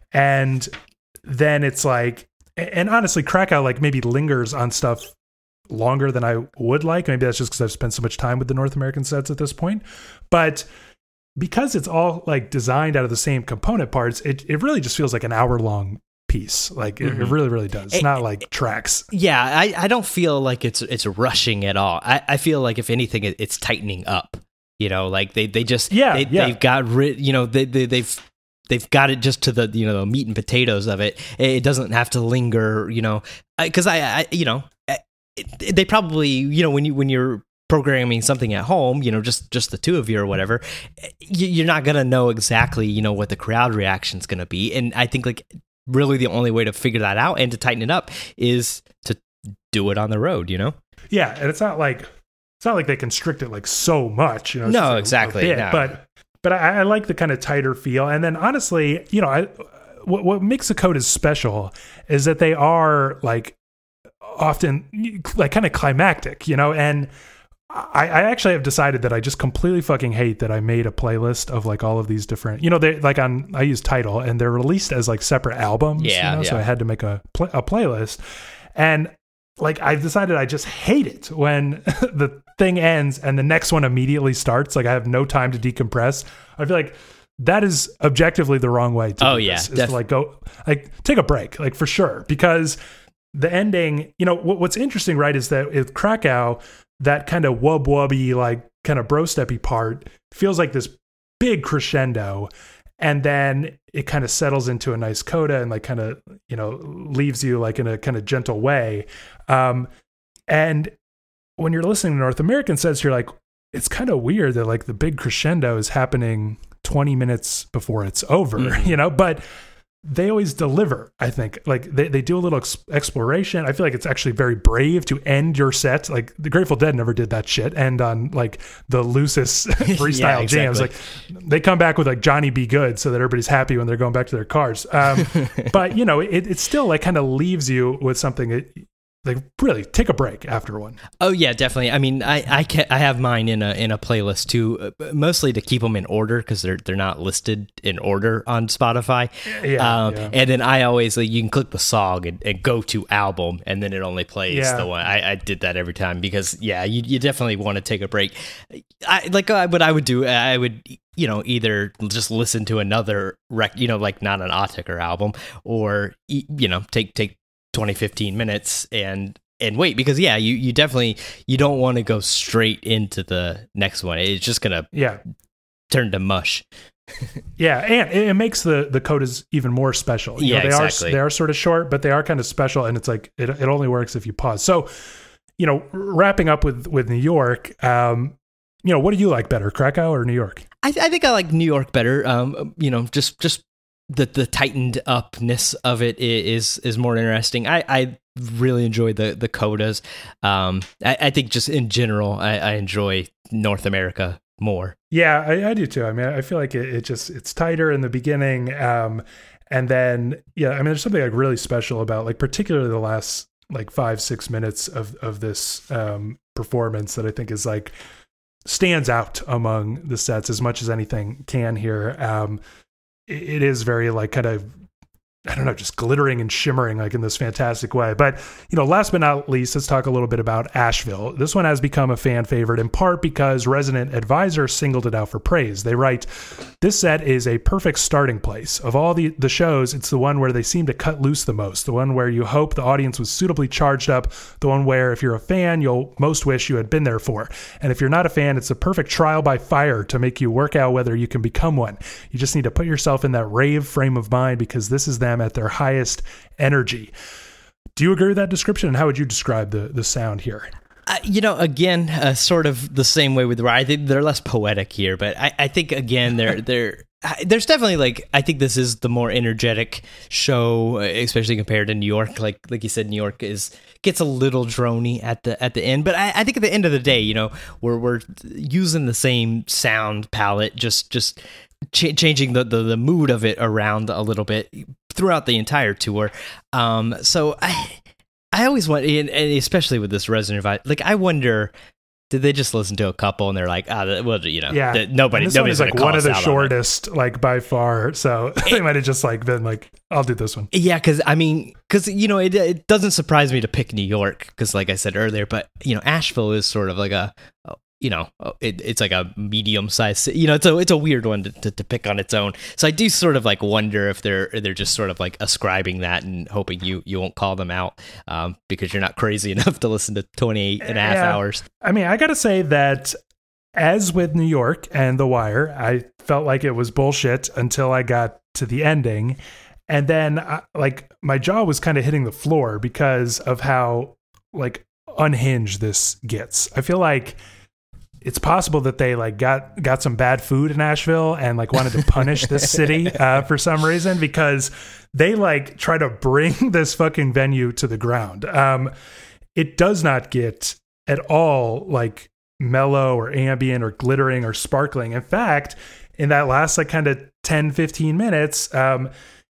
and then it's like, and honestly, Krakow like maybe lingers on stuff longer than I would like. Maybe that's just because I've spent so much time with the North American sets at this point, but because it's all like designed out of the same component parts, it, it really just feels like an hour long piece. Like it, mm-hmm. it really, really does. It's it, not like tracks. Yeah. I, I don't feel like it's, it's rushing at all. I, I feel like if anything, it, it's tightening up, you know, like they, they just, yeah, they, yeah. they've got rid, you know, they, they, they've, they've got it just to the, you know, the meat and potatoes of it. It doesn't have to linger, you know, cause I, I you know, it, they probably, you know, when you, when you're programming something at home, you know, just just the two of you or whatever, you're not gonna know exactly, you know, what the crowd reaction is gonna be. And I think like really the only way to figure that out and to tighten it up is to do it on the road, you know. Yeah, and it's not like it's not like they constrict it like so much, you know. No, like exactly. Bit, no. But but I, I like the kind of tighter feel. And then honestly, you know, I what what makes the codas special is that they are like often like kind of climactic, you know, and I, I actually have decided that I just completely fucking hate that I made a playlist of like all of these different, you know, they like on, I use Tidal and they're released as like separate albums, yeah, you know, yeah. so I had to make a, pl- a playlist, and like I've decided I just hate it when the thing ends and the next one immediately starts. Like I have no time to decompress. I feel like that is objectively the wrong way to oh, do yeah, this, is def- to like go, like take a break, like for sure, because the ending, you know, what, what's interesting, right, is that with Krakow, that kind of wub wubby, like kind of bro steppy part feels like this big crescendo, and then it kind of settles into a nice coda and like kind of, you know, leaves you like in a kind of gentle way. Um, and when you're listening to North American sets, you're like, it's kind of weird that like the big crescendo is happening twenty minutes before it's over, mm-hmm. you know, but they always deliver, I think. Like they, they do a little ex- exploration. I feel like it's actually very brave to end your set. Like the Grateful Dead never did that shit. End on like the loosest freestyle yeah, exactly. jams. Like they come back with like Johnny Be Good so that everybody's happy when they're going back to their cars. Um, but you know, it, it still like kind of leaves you with something that, like really take a break after one. Oh yeah, definitely. I mean, I I, can, I have mine in a in a playlist too, mostly to keep them in order because they're they're not listed in order on Spotify. Yeah, um, yeah. And then I always like you can click the song and, and go to album, and then it only plays Yeah. the one. I, I did that every time because yeah, you you definitely want to take a break. I like uh, what I would do. I would. You know, either just listen to another rec, you know, like not an Autechre album, or you know, take take twenty, fifteen minutes and and wait because yeah, you you definitely you don't want to go straight into the next one. It's just gonna yeah turn to mush. Yeah, and it makes the the codas even more special. You Yeah, know, they exactly. are they are sort of short, but they are kind of special, and it's like it it only works if you pause. So, you know, wrapping up with with New York. Um, You know, what do you like better, Krakow or New York? I, I think I like New York better. Um, you know, just just the the tightened upness of it is is more interesting. I, I really enjoy the the codas. Um, I, I think just in general, I, I enjoy North America more. Yeah, I, I do too. I mean, I feel like it, it just it's tighter in the beginning, um, and then yeah, I mean, there's something like really special about like particularly the last like five six minutes of of this um, performance that I think is like. Stands out among the sets as much as anything can here. Um, it, it is very like kind of, I don't know, just glittering and shimmering like in this fantastic way. But, you know, last but not least, let's talk a little bit about Asheville. This one has become a fan favorite in part because Resident Advisor singled it out for praise. They write, this set is a perfect starting place. Of all the, the shows, it's the one where they seem to cut loose the most, the one where you hope the audience was suitably charged up, the one where if you're a fan, you'll most wish you had been there for. And if you're not a fan, it's a perfect trial by fire to make you work out whether you can become one. You just need to put yourself in that rave frame of mind because this is them at their highest energy. Do you agree with that description? And how would you describe the, the sound here? Uh, you know, again, uh, sort of the same way with I think they're less poetic here, but I, I think again they're they're there's definitely like I think this is the more energetic show, especially compared to New York. Like like you said, New York is gets a little drony at the at the end, but I, I think at the end of the day, you know, we're we're using the same sound palette, just just. Ch- changing the, the the mood of it around a little bit throughout the entire tour. Um, so I I always want, and especially with this Resident Evil, like I wonder, did they just listen to a couple and they're like, ah, oh, well, you know, yeah, the, nobody, and this nobody's one is like one of the shortest, on like by far. So they might have just like been like, I'll do this one. Yeah, because I mean, because you know, it it doesn't surprise me to pick New York because, like I said earlier, but you know, Asheville is sort of like a. You know, it, it's like a medium sized, you know, it's a, it's a weird one to, to, to pick on its own. So I do sort of like wonder if they're, they're just sort of like ascribing that and hoping you, you won't call them out um, because you're not crazy enough to listen to twenty-eight and a half yeah. hours. I mean, I got to say that as with New York and The Wire, I felt like it was bullshit until I got to the ending. And then uh, like my jaw was kind of hitting the floor because of how like unhinged this gets. I feel like it's possible that they like got got some bad food in Asheville and like wanted to punish this city uh, for some reason because they like try to bring this fucking venue to the ground. Um, it does not get at all like mellow or ambient or glittering or sparkling. In fact, in that last like kind of ten, fifteen minutes, um,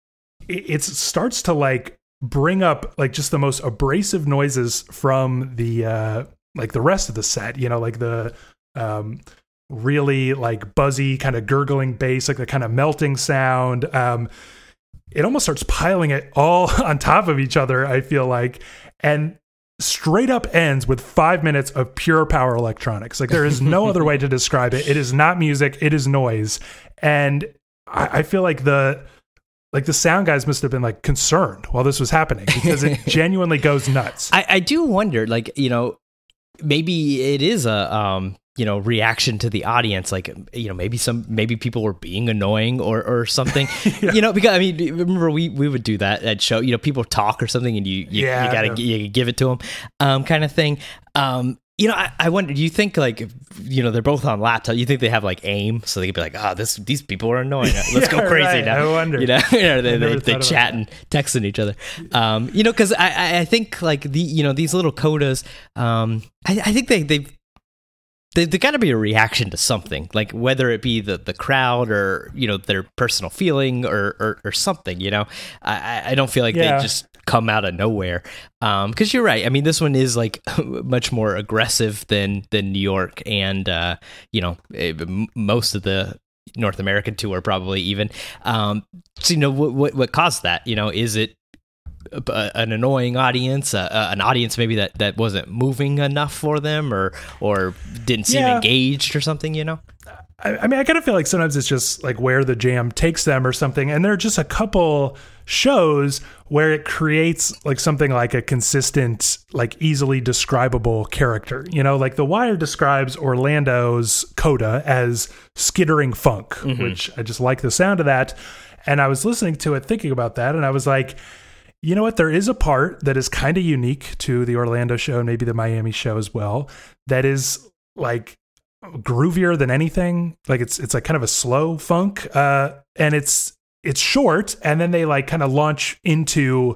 it, it starts to like bring up like just the most abrasive noises from the uh, like the rest of the set, you know, like the um really like buzzy kind of gurgling bass, like the kind of melting sound. Um it almost starts piling it all on top of each other, I feel like, and straight up ends with five minutes of pure power electronics. Like there is no other way to describe it. It is not music, it is noise. And I, I feel like the like the sound guys must have been like concerned while this was happening because it genuinely goes nuts. I, I do wonder, like, you know, maybe it is a um you know, reaction to the audience, like, you know, maybe some, maybe people were being annoying or, or something, yeah. You know, because I mean, remember we, we would do that at show, you know, people talk or something and you, you, yeah, you gotta yeah. you give it to them, um, kind of thing. Um, you know, I, I wonder, do you think like, you know, they're both on laptop, you think they have like aim so they could be like, oh, this, these people are annoying. Let's yeah, go crazy right. now. I wonder, you know, they, they, they, they chat and texting each other. Um, you know, cause I, I think like the, you know, these little codas, um, I, I think they, they've, There, there got to be a reaction to something, like whether it be the, the crowd or, you know, their personal feeling or, or, or something, you know. I, I don't feel like yeah. they just come out of nowhere. Um, because you're right. I mean, this one is like much more aggressive than than New York, and uh, you know, it, m- most of the North American tour probably even. Um, so you know, what what, what caused that? You know, is it a, an annoying audience, uh, uh, an audience maybe that, that wasn't moving enough for them, or or didn't seem yeah. engaged or something? You know. I, I mean, I kind of feel like sometimes it's just like where the jam takes them or something. And there are just a couple shows where it creates like something like a consistent, like easily describable character. You know, like The Wire describes Orlando's coda as skittering funk, mm-hmm. which I just like the sound of that. And I was listening to it thinking about that, and I was like, you know what? There is a part that is kind of unique to the Orlando show and maybe the Miami show as well. That is like groovier than anything. Like it's it's like kind of a slow funk, uh, and it's it's short, and then they like kind of launch into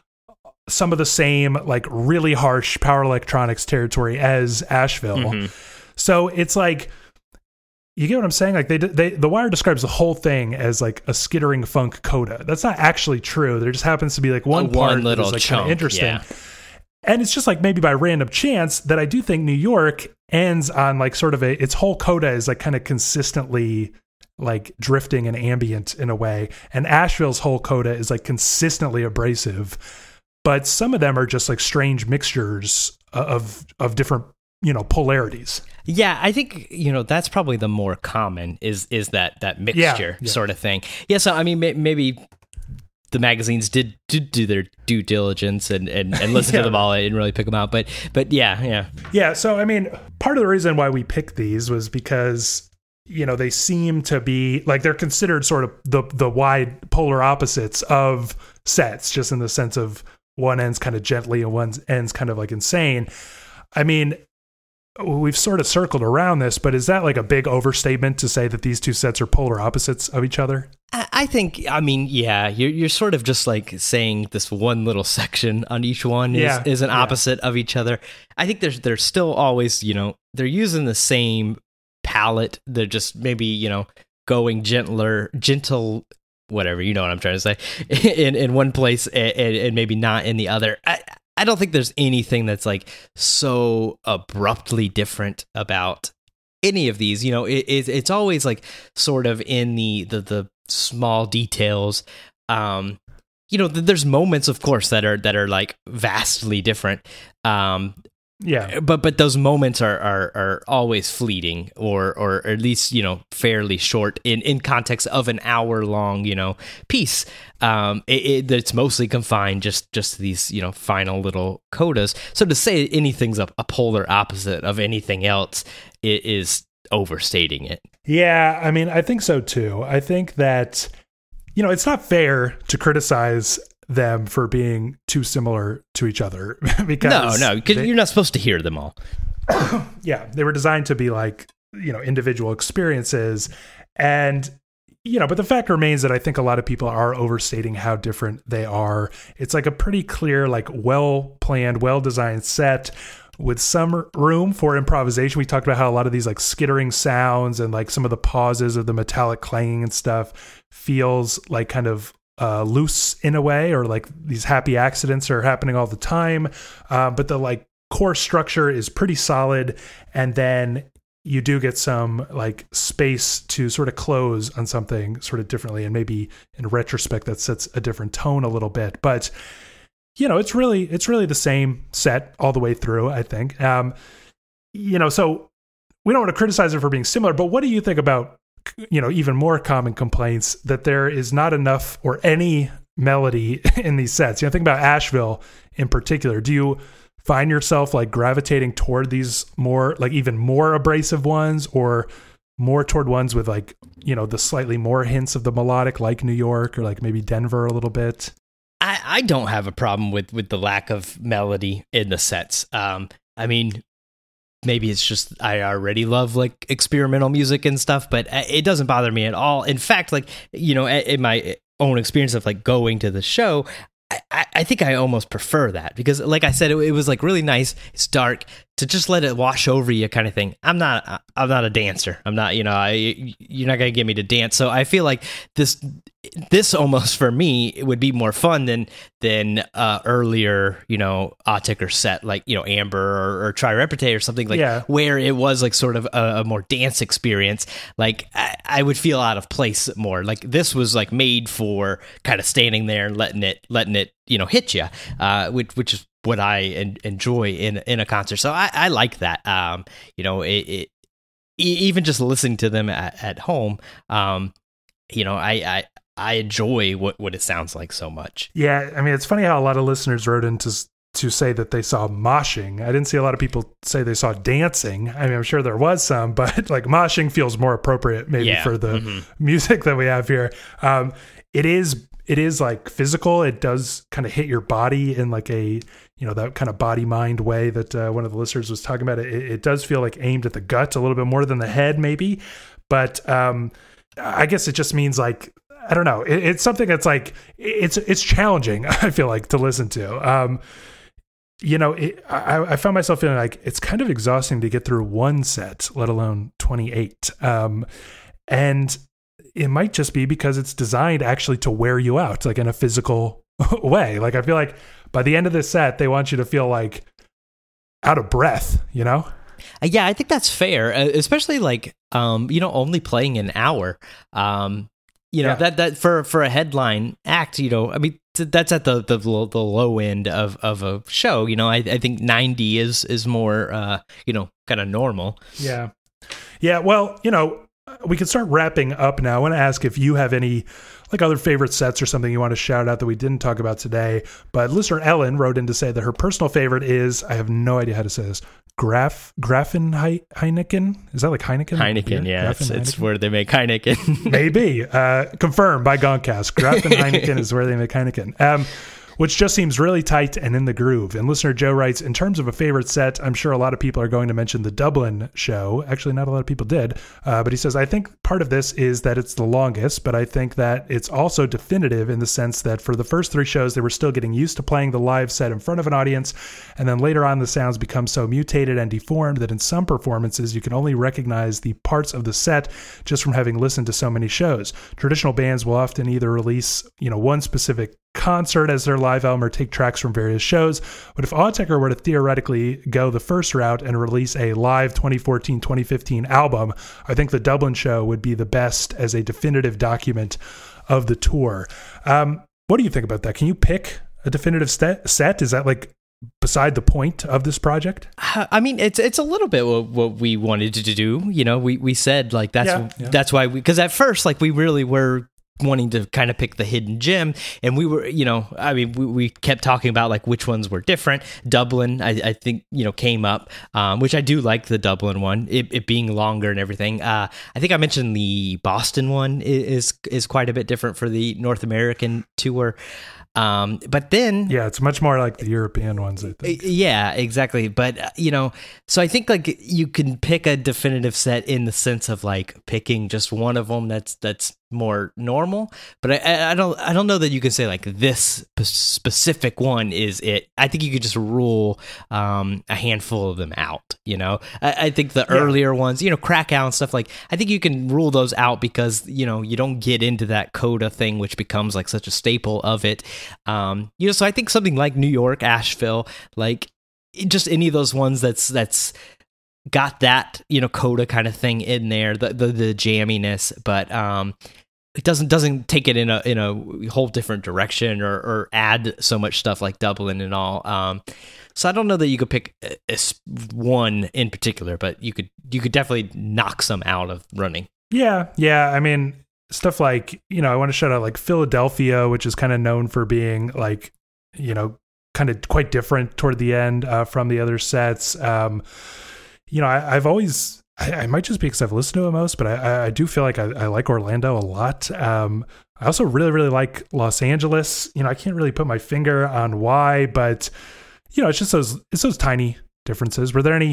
some of the same like really harsh power electronics territory as Asheville. Mm-hmm. So it's like, you get what I'm saying? Like they they The Wire describes the whole thing as like a skittering funk coda. That's not actually true. There just happens to be like one, one part little that's like chunk, kind of interesting. Yeah. And it's just like maybe by random chance that I do think New York ends on like sort of a, its whole coda is like kind of consistently like drifting and ambient in a way. And Asheville's whole coda is like consistently abrasive. But some of them are just like strange mixtures of, of different, you know, polarities. Yeah, I think, you know, that's probably the more common is, is that, that mixture yeah, yeah. sort of thing. Yeah. So, I mean, may, maybe the magazines did, did do their due diligence and, and, and listen yeah. to them all and really pick them out. But, but yeah, yeah. Yeah. So, I mean, part of the reason why we picked these was because, you know, they seem to be like, they're considered sort of the, the wide polar opposites of sets, just in the sense of one ends kind of gently and one ends kind of like insane. I mean, we've sort of circled around this, but is that like a big overstatement to say that these two sets are polar opposites of each other? I think, I mean, yeah, you're, you're sort of just like saying this one little section on each one is, yeah, is an yeah. opposite of each other. I think there's, they're still always, you know, they're using the same palette. They're just maybe, you know, going gentler, gentle, whatever, you know what I'm trying to say, in, in one place and, and maybe not in the other. I, I don't think there's anything that's like so abruptly different about any of these. You know, it, it, it's always like sort of in the the, the small details. Um, you know, th- there's moments, of course, that are that are like vastly different. Um, yeah, but but those moments are are are always fleeting, or or at least, you know, fairly short in, in context of an hour long, you know, piece. Um, it, it, it's mostly confined just just to these, you know, final little codas. So to say anything's a, a polar opposite of anything else, it is overstating it. Yeah, I mean, I think so too. I think that, you know, it's not fair to criticize them for being too similar to each other because no, no, because you're not supposed to hear them all. Yeah, they were designed to be like, you know, individual experiences, and you know, but the fact remains that I think a lot of people are overstating how different they are. It's like a pretty clear, like well planned, well designed set with some room for improvisation. We talked about how a lot of these like skittering sounds and like some of the pauses of the metallic clanging and stuff feels like kind of uh, loose in a way, or like these happy accidents are happening all the time. Uh, but the like core structure is pretty solid. And then you do get some like space to sort of close on something sort of differently. And maybe in retrospect, that sets a different tone a little bit, but you know, it's really, it's really the same set all the way through, I think. Um, you know, so we don't want to criticize it for being similar, but what do you think about, you know, even more common complaints that there is not enough or any melody in these sets? You know, think about Asheville in particular. Do you find yourself like gravitating toward these more, like even more abrasive ones, or more toward ones with like, you know, the slightly more hints of the melodic, like New York or like maybe Denver a little bit? I, I don't have a problem with, with the lack of melody in the sets. Um, I mean, maybe it's just I already love like experimental music and stuff, but it doesn't bother me at all. In fact, like, you know, in my own experience of like going to the show, I, I think I almost prefer that because, like I said, it, it was like really nice. It's dark. to just let it wash over you kind of thing. I'm not I'm not a dancer. I'm not, you know, I you're not going to get me to dance. So I feel like this this almost for me it would be more fun than than uh, earlier, you know, Autechre set like, you know, Amber or, or Tri Repartee or something like yeah. where it was like sort of a, a more dance experience. Like I, I would feel out of place more. Like this was like made for kind of standing there and letting it letting it, you know, hit you, uh, which which is what I en- enjoy in in a concert. So I, I like that. Um, you know, it, it even just listening to them at, at home. Um, you know, I, I I enjoy what, what it sounds like so much. Yeah, I mean, it's funny how a lot of listeners wrote in to to say that they saw moshing. I didn't see a lot of people say they saw dancing. I mean, I'm sure there was some, but like moshing feels more appropriate maybe yeah. for the mm-hmm. music that we have here. Um, it is it is like physical. It does kind of hit your body in like a, you know, that kind of body mind way that uh, one of the listeners was talking about. It, it does feel like aimed at the gut a little bit more than the head maybe. But um, I guess it just means like, I don't know. It, it's something that's like, it's, it's challenging, I feel like, to listen to. Um, you know, it, I, I found myself feeling like it's kind of exhausting to get through one set, let alone twenty-eight. Um, and it might just be because it's designed actually to wear you out, like in a physical way. Like I feel like by the end of this set, they want you to feel like out of breath, you know? Yeah, I think that's fair, especially like, um, you know, only playing an hour. Um, you know, yeah. that, that for, for a headline act, you know, I mean, that's at the, the, the low end of, of a show. You know, I, I think ninety is, is more, uh, you know, kind of normal. Yeah. Yeah. Well, you know, we can start wrapping up now. I want to ask if you have any like other favorite sets or something you want to shout out that we didn't talk about today. But listener Ellen wrote in to say that her personal favorite is, I have no idea how to say this, Graf Grafen Heineken. Is that like Heineken? Heineken, beer? yeah. It's, it's where they make Heineken. Maybe. Uh, confirmed by Goncast. Grafen Heineken is where they make Heineken. Um, which just seems really tight and in the groove. And listener Joe writes, in terms of a favorite set, I'm sure a lot of people are going to mention the Dublin show. Actually, not a lot of people did. Uh, but he says, I think part of this is that it's the longest, but I think that it's also definitive in the sense that for the first three shows, they were still getting used to playing the live set in front of an audience. And then later on, the sounds become so mutated and deformed that in some performances, you can only recognize the parts of the set just from having listened to so many shows. Traditional bands will often either release, you know, one specific concert as their live album or take tracks from various shows. But if Autechre were to theoretically go the first route and release a live twenty fourteen twenty fifteen album, I think the Dublin show would be the best as a definitive document of the tour. Um, what do you think about that? Can you pick a definitive set? set? Is that like beside the point of this project? I mean, it's it's a little bit what, what we wanted to do. You know, we, we said like that's yeah, yeah. that's why we, because at first like we really were wanting to kind of pick the hidden gem, and we were, you know, I mean, we, we kept talking about like which ones were different. Dublin, I, I think, you know, came up, um, which I do like the Dublin one, it, it being longer and everything. Uh, I think I mentioned the Boston one is is quite a bit different for the North American tour. Um, but then, yeah, it's much more like the European ones, I think. Yeah, exactly. But, uh, you know, so I think like you can pick a definitive set in the sense of like picking just one of them that's, that's more normal. But I, I don't, I don't know that you can say like this specific one is it. I think you could just rule, um, a handful of them out, you know. I, I think the yeah. earlier ones, you know, Krakow and stuff like, I think you can rule those out because, you know, you don't get into that coda thing, which becomes like such a staple of it. Um, you know, so I think something like New York, Asheville, like just any of those ones that's that's got that, you know, coda kind of thing in there, the the, the jamminess, but um, it doesn't doesn't take it in a in a whole different direction or or add so much stuff like Dublin and all. Um, so I don't know that you could pick a, a one in particular, but you could you could definitely knock some out of running. Yeah, yeah. I mean, stuff like, you know, I want to shout out like Philadelphia, which is kind of known for being like, you know, kind of quite different toward the end uh, from the other sets. Um, you know, I, I've always, I, I might just be because I've listened to it most, but I, I do feel like I, I like Orlando a lot. Um, I also really, really like Los Angeles. You know, I can't really put my finger on why, but, you know, it's just those, it's those tiny differences. Were there any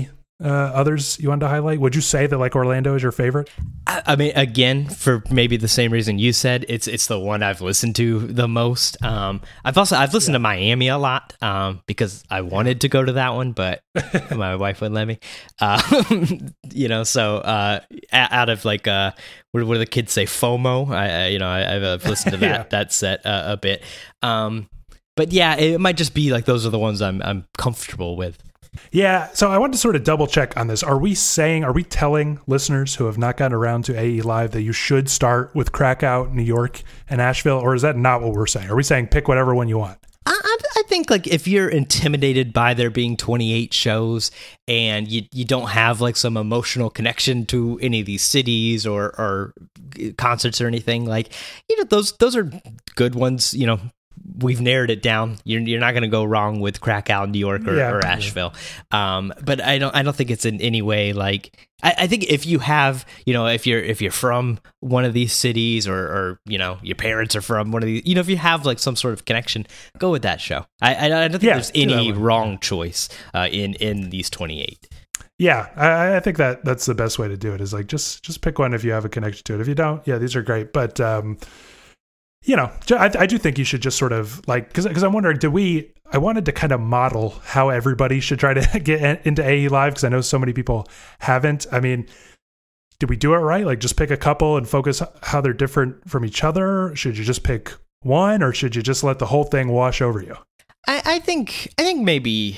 uh, others you wanted to highlight? Would you say that like Orlando is your favorite? I, I mean, again, for maybe the same reason you said, it's it's the one I've listened to the most. Um, I've also I've listened yeah. to Miami a lot um, because I wanted yeah. to go to that one, but my wife wouldn't let me. Uh, you know, so uh, out of like uh, what, what do the kids say, FOMO? I, I you know I, I've listened to that yeah. that set uh, a bit. Um, but yeah, it might just be like those are the ones I'm I'm comfortable with. Yeah, so I want to sort of double check on this. Are we saying, are we telling listeners who have not gotten around to A E Live that you should start with Krakow, New York, and Asheville, or is that not what we're saying? Are we saying pick whatever one you want? I, I think like if you're intimidated by there being twenty-eight shows and you you don't have like some emotional connection to any of these cities or or concerts or anything, like, you know, those those are good ones, you know. We've narrowed it down. You're you're not going to go wrong with Krakow, New York, or, yeah, or Asheville. Um, but I don't I don't think it's in any way like I, I think if you have, you know, if you're if you're from one of these cities or or you know your parents are from one of these, you know, if you have like some sort of connection, go with that show. I I, I don't think yeah, there's any wrong choice uh, in in these twenty-eight. Yeah, I, I think that that's the best way to do it. Is like just just pick one if you have a connection to it. If you don't, yeah, these are great, but. Um, You know, I, I do think you should just sort of like, because because I'm wondering, did we, I wanted to kind of model how everybody should try to get into A E Live, because I know so many people haven't. I mean, did we do it right? Like just pick a couple and focus how they're different from each other? Should you just pick one, or should you just let the whole thing wash over you? I, I think, I think maybe,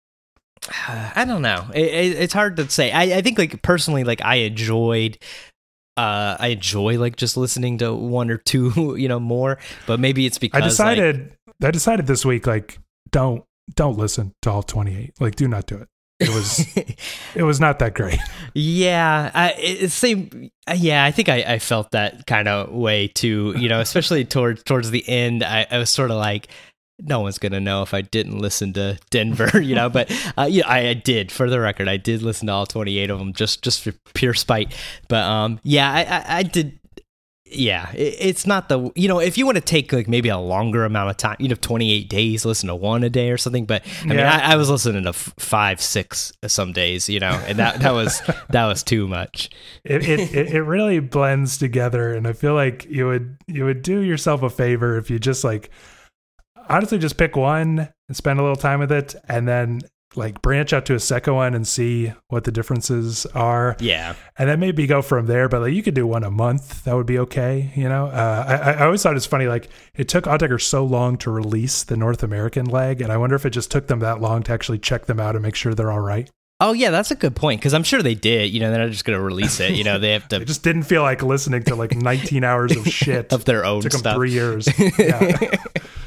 uh, I don't know. It, it, it's hard to say. I, I think like personally, like I enjoyed Uh, I enjoy like just listening to one or two, you know, more. But maybe it's because I decided. Like, I decided this week, like, don't don't listen to all twenty-eight. Like, do not do it. It was it was not that great. Yeah, I, it same. Yeah, I think I, I felt that kind of way too. You know, especially towards towards the end, I, I was sort of like, no one's gonna know if I didn't listen to Denver, you know. But uh, yeah, I, I did. For the record, I did listen to all twenty-eight of them, just just for pure spite. But um, yeah, I, I, I did. Yeah, it, it's not the you know if you want to take like maybe a longer amount of time, you know, twenty-eight days, listen to one a day or something. But I mean, yeah. I, I was listening to f- five, six some days, you know, and that that was that was too much. It, it it really blends together, and I feel like you would you would do yourself a favor if you just like. Honestly, just pick one and spend a little time with it, and then like branch out to a second one and see what the differences are. Yeah. And then maybe go from there, but like you could do one a month. That would be okay. You know, uh, I, I always thought it's funny. Like it took Autechre so long to release the North American leg. And I wonder if it just took them that long to actually check them out and make sure they're all right. Oh yeah, that's a good point. Cause I'm sure they did, you know, they're not just going to release it. You know, they have to, they just didn't feel like listening to like nineteen hours of shit of their own it took stuff. Them three years. Yeah.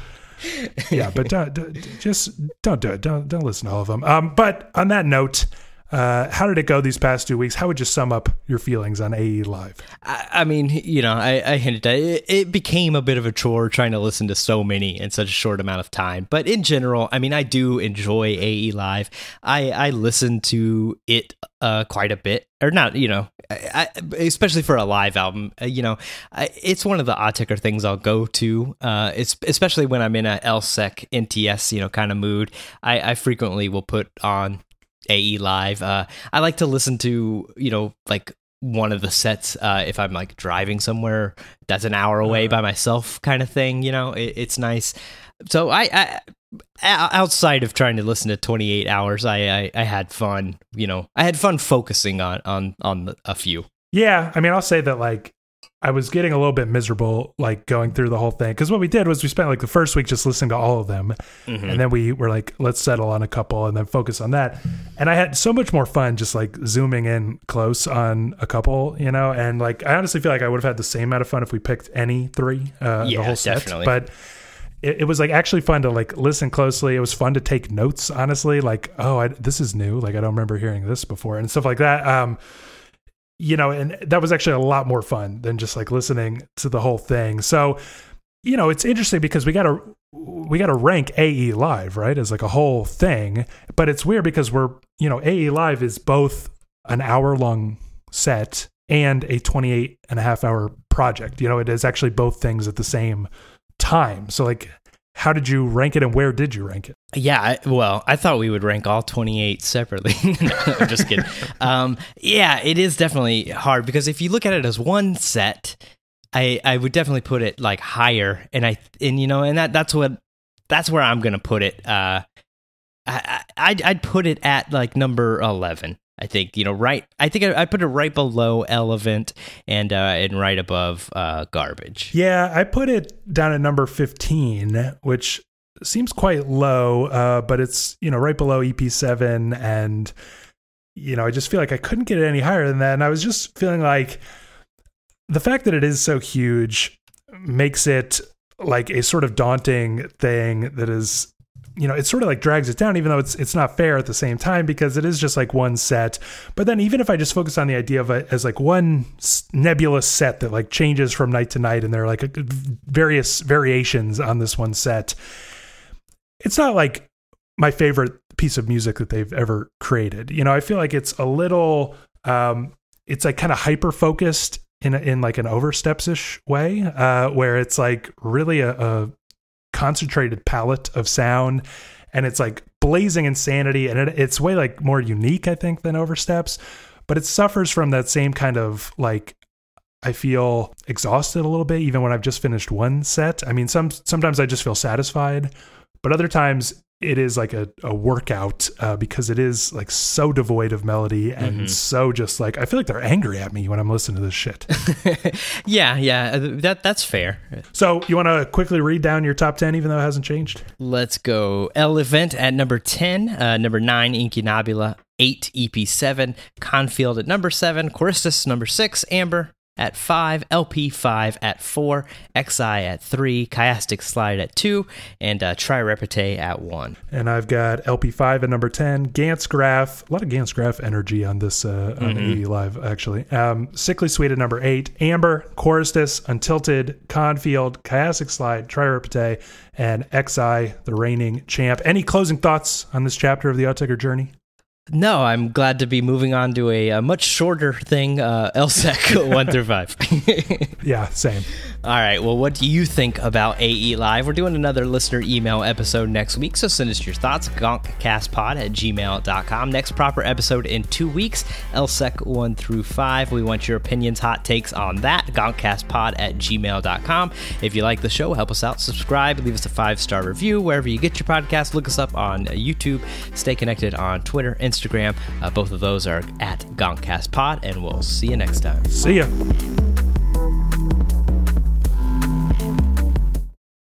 Yeah, but don't, don't, just don't do it. Don't don't listen to all of them. Um, but on that note, uh, how did it go these past two weeks? How would you sum up your feelings on A E Live? I, I mean, you know, I, I hinted at it. It became a bit of a chore trying to listen to so many in such a short amount of time. But in general, I mean, I do enjoy A E Live. I I listen to it uh, quite a bit, or not, you know. I, especially for a live album, uh, you know, I, it's one of the Autechre things I'll go to. Uh, it's especially when I'm in a L S E C N T S, you know, kind of mood. I, I frequently will put on A E Live. Uh, I like to listen to, you know, like one of the sets uh, if I'm like driving somewhere that's an hour away by myself, kind of thing. You know, it, it's nice. So I, I outside of trying to listen to twenty-eight hours, I, I, I had fun, you know, I had fun focusing on, on, on the, a few. Yeah. I mean, I'll say that like I was getting a little bit miserable, like going through the whole thing. Cause what we did was we spent like the first week just listening to all of them. Mm-hmm. And then we were like, let's settle on a couple and then focus on that. And I had so much more fun just like zooming in close on a couple, you know, and like, I honestly feel like I would have had the same amount of fun if we picked any three, uh, yeah, the whole set. Definitely. But It, it was like actually fun to like listen closely. It was fun to take notes, honestly. Like, oh, I, this is new. Like, I don't remember hearing this before and stuff like that. Um, you know, and that was actually a lot more fun than just like listening to the whole thing. So, you know, it's interesting because we got to we got to rank A E Live, right, as like a whole thing. But it's weird because we're, you know, A E Live is both an hour long set and a twenty-eight and a half hour project. You know, it is actually both things at the same time. So like how did you rank it and where did you rank it? Yeah, I, well, I thought we would rank all twenty-eight separately. No, I'm just kidding. Um, yeah, it is definitely hard because if you look at it as one set, I, I would definitely put it like higher, and I and you know, and that that's what that's where I'm gonna put it. Uh, I, I'd I'd put it at like number eleven. I think, you know, right. I think I, I put it right below Elevant and uh, and right above uh, Garbage. Yeah, I put it down at number fifteen, which seems quite low, uh, but it's, you know, right below E P seven. And, you know, I just feel like I couldn't get it any higher than that. And I was just feeling like the fact that it is so huge makes it like a sort of daunting thing that is, you know, it sort of like drags it down, even though it's it's not fair at the same time because it is just like one set. But then even if I just focus on the idea of it as like one nebulous set that like changes from night to night and there are like various variations on this one set, it's not like my favorite piece of music that they've ever created. You know, I feel like it's a little, um, it's like kind of hyper focused in a, in like an Oversteps-ish way, uh, where it's like really a, a concentrated palette of sound, and it's like blazing insanity, and it, it's way like more unique, I think, than Oversteps, but it suffers from that same kind of like, I feel exhausted a little bit even when I've just finished one set. I mean, some sometimes I just feel satisfied, but other times it is like a, a workout uh, because it is like so devoid of melody and mm-hmm. so just like, I feel like they're angry at me when I'm listening to this shit. yeah, yeah, that that's fair. So you want to quickly read down your top ten, even though it hasn't changed? Let's go. Elevant at number ten, uh, number nine, Incunabula, eight, E P seven, Confield at number seven, Choristus number six, Amber at five, L P five at four, Xi at three, Chiastic Slide at two, and uh, Tri-Repete at one. And I've got L P five at number ten, Gantz Graph, a lot of Gantz Graph energy on this uh, on mm-hmm. A E Live, actually. Um, Sickly Sweet at number eight, Amber, Choristus, Untilted, Confield, Chiastic Slide, Tri-Repete, and Xi, the reigning champ. Any closing thoughts on this chapter of the Autechre journey? No, I'm glad to be moving on to a, a much shorter thing, uh, L S E C one through five. Yeah, same. All right, well, what do you think about A E Live? We're doing another listener email episode next week, so send us your thoughts, gonkcastpod at gmail dot com. Next proper episode in two weeks, L S E C one through five. We want your opinions, hot takes on that, gonkcastpod at gmail dot com. If you like the show, help us out, subscribe, leave us a five-star review wherever you get your podcast. Look us up on YouTube, stay connected on Twitter, Instagram. Uh, both of those are at gonkcastpod, and we'll see you next time. See ya.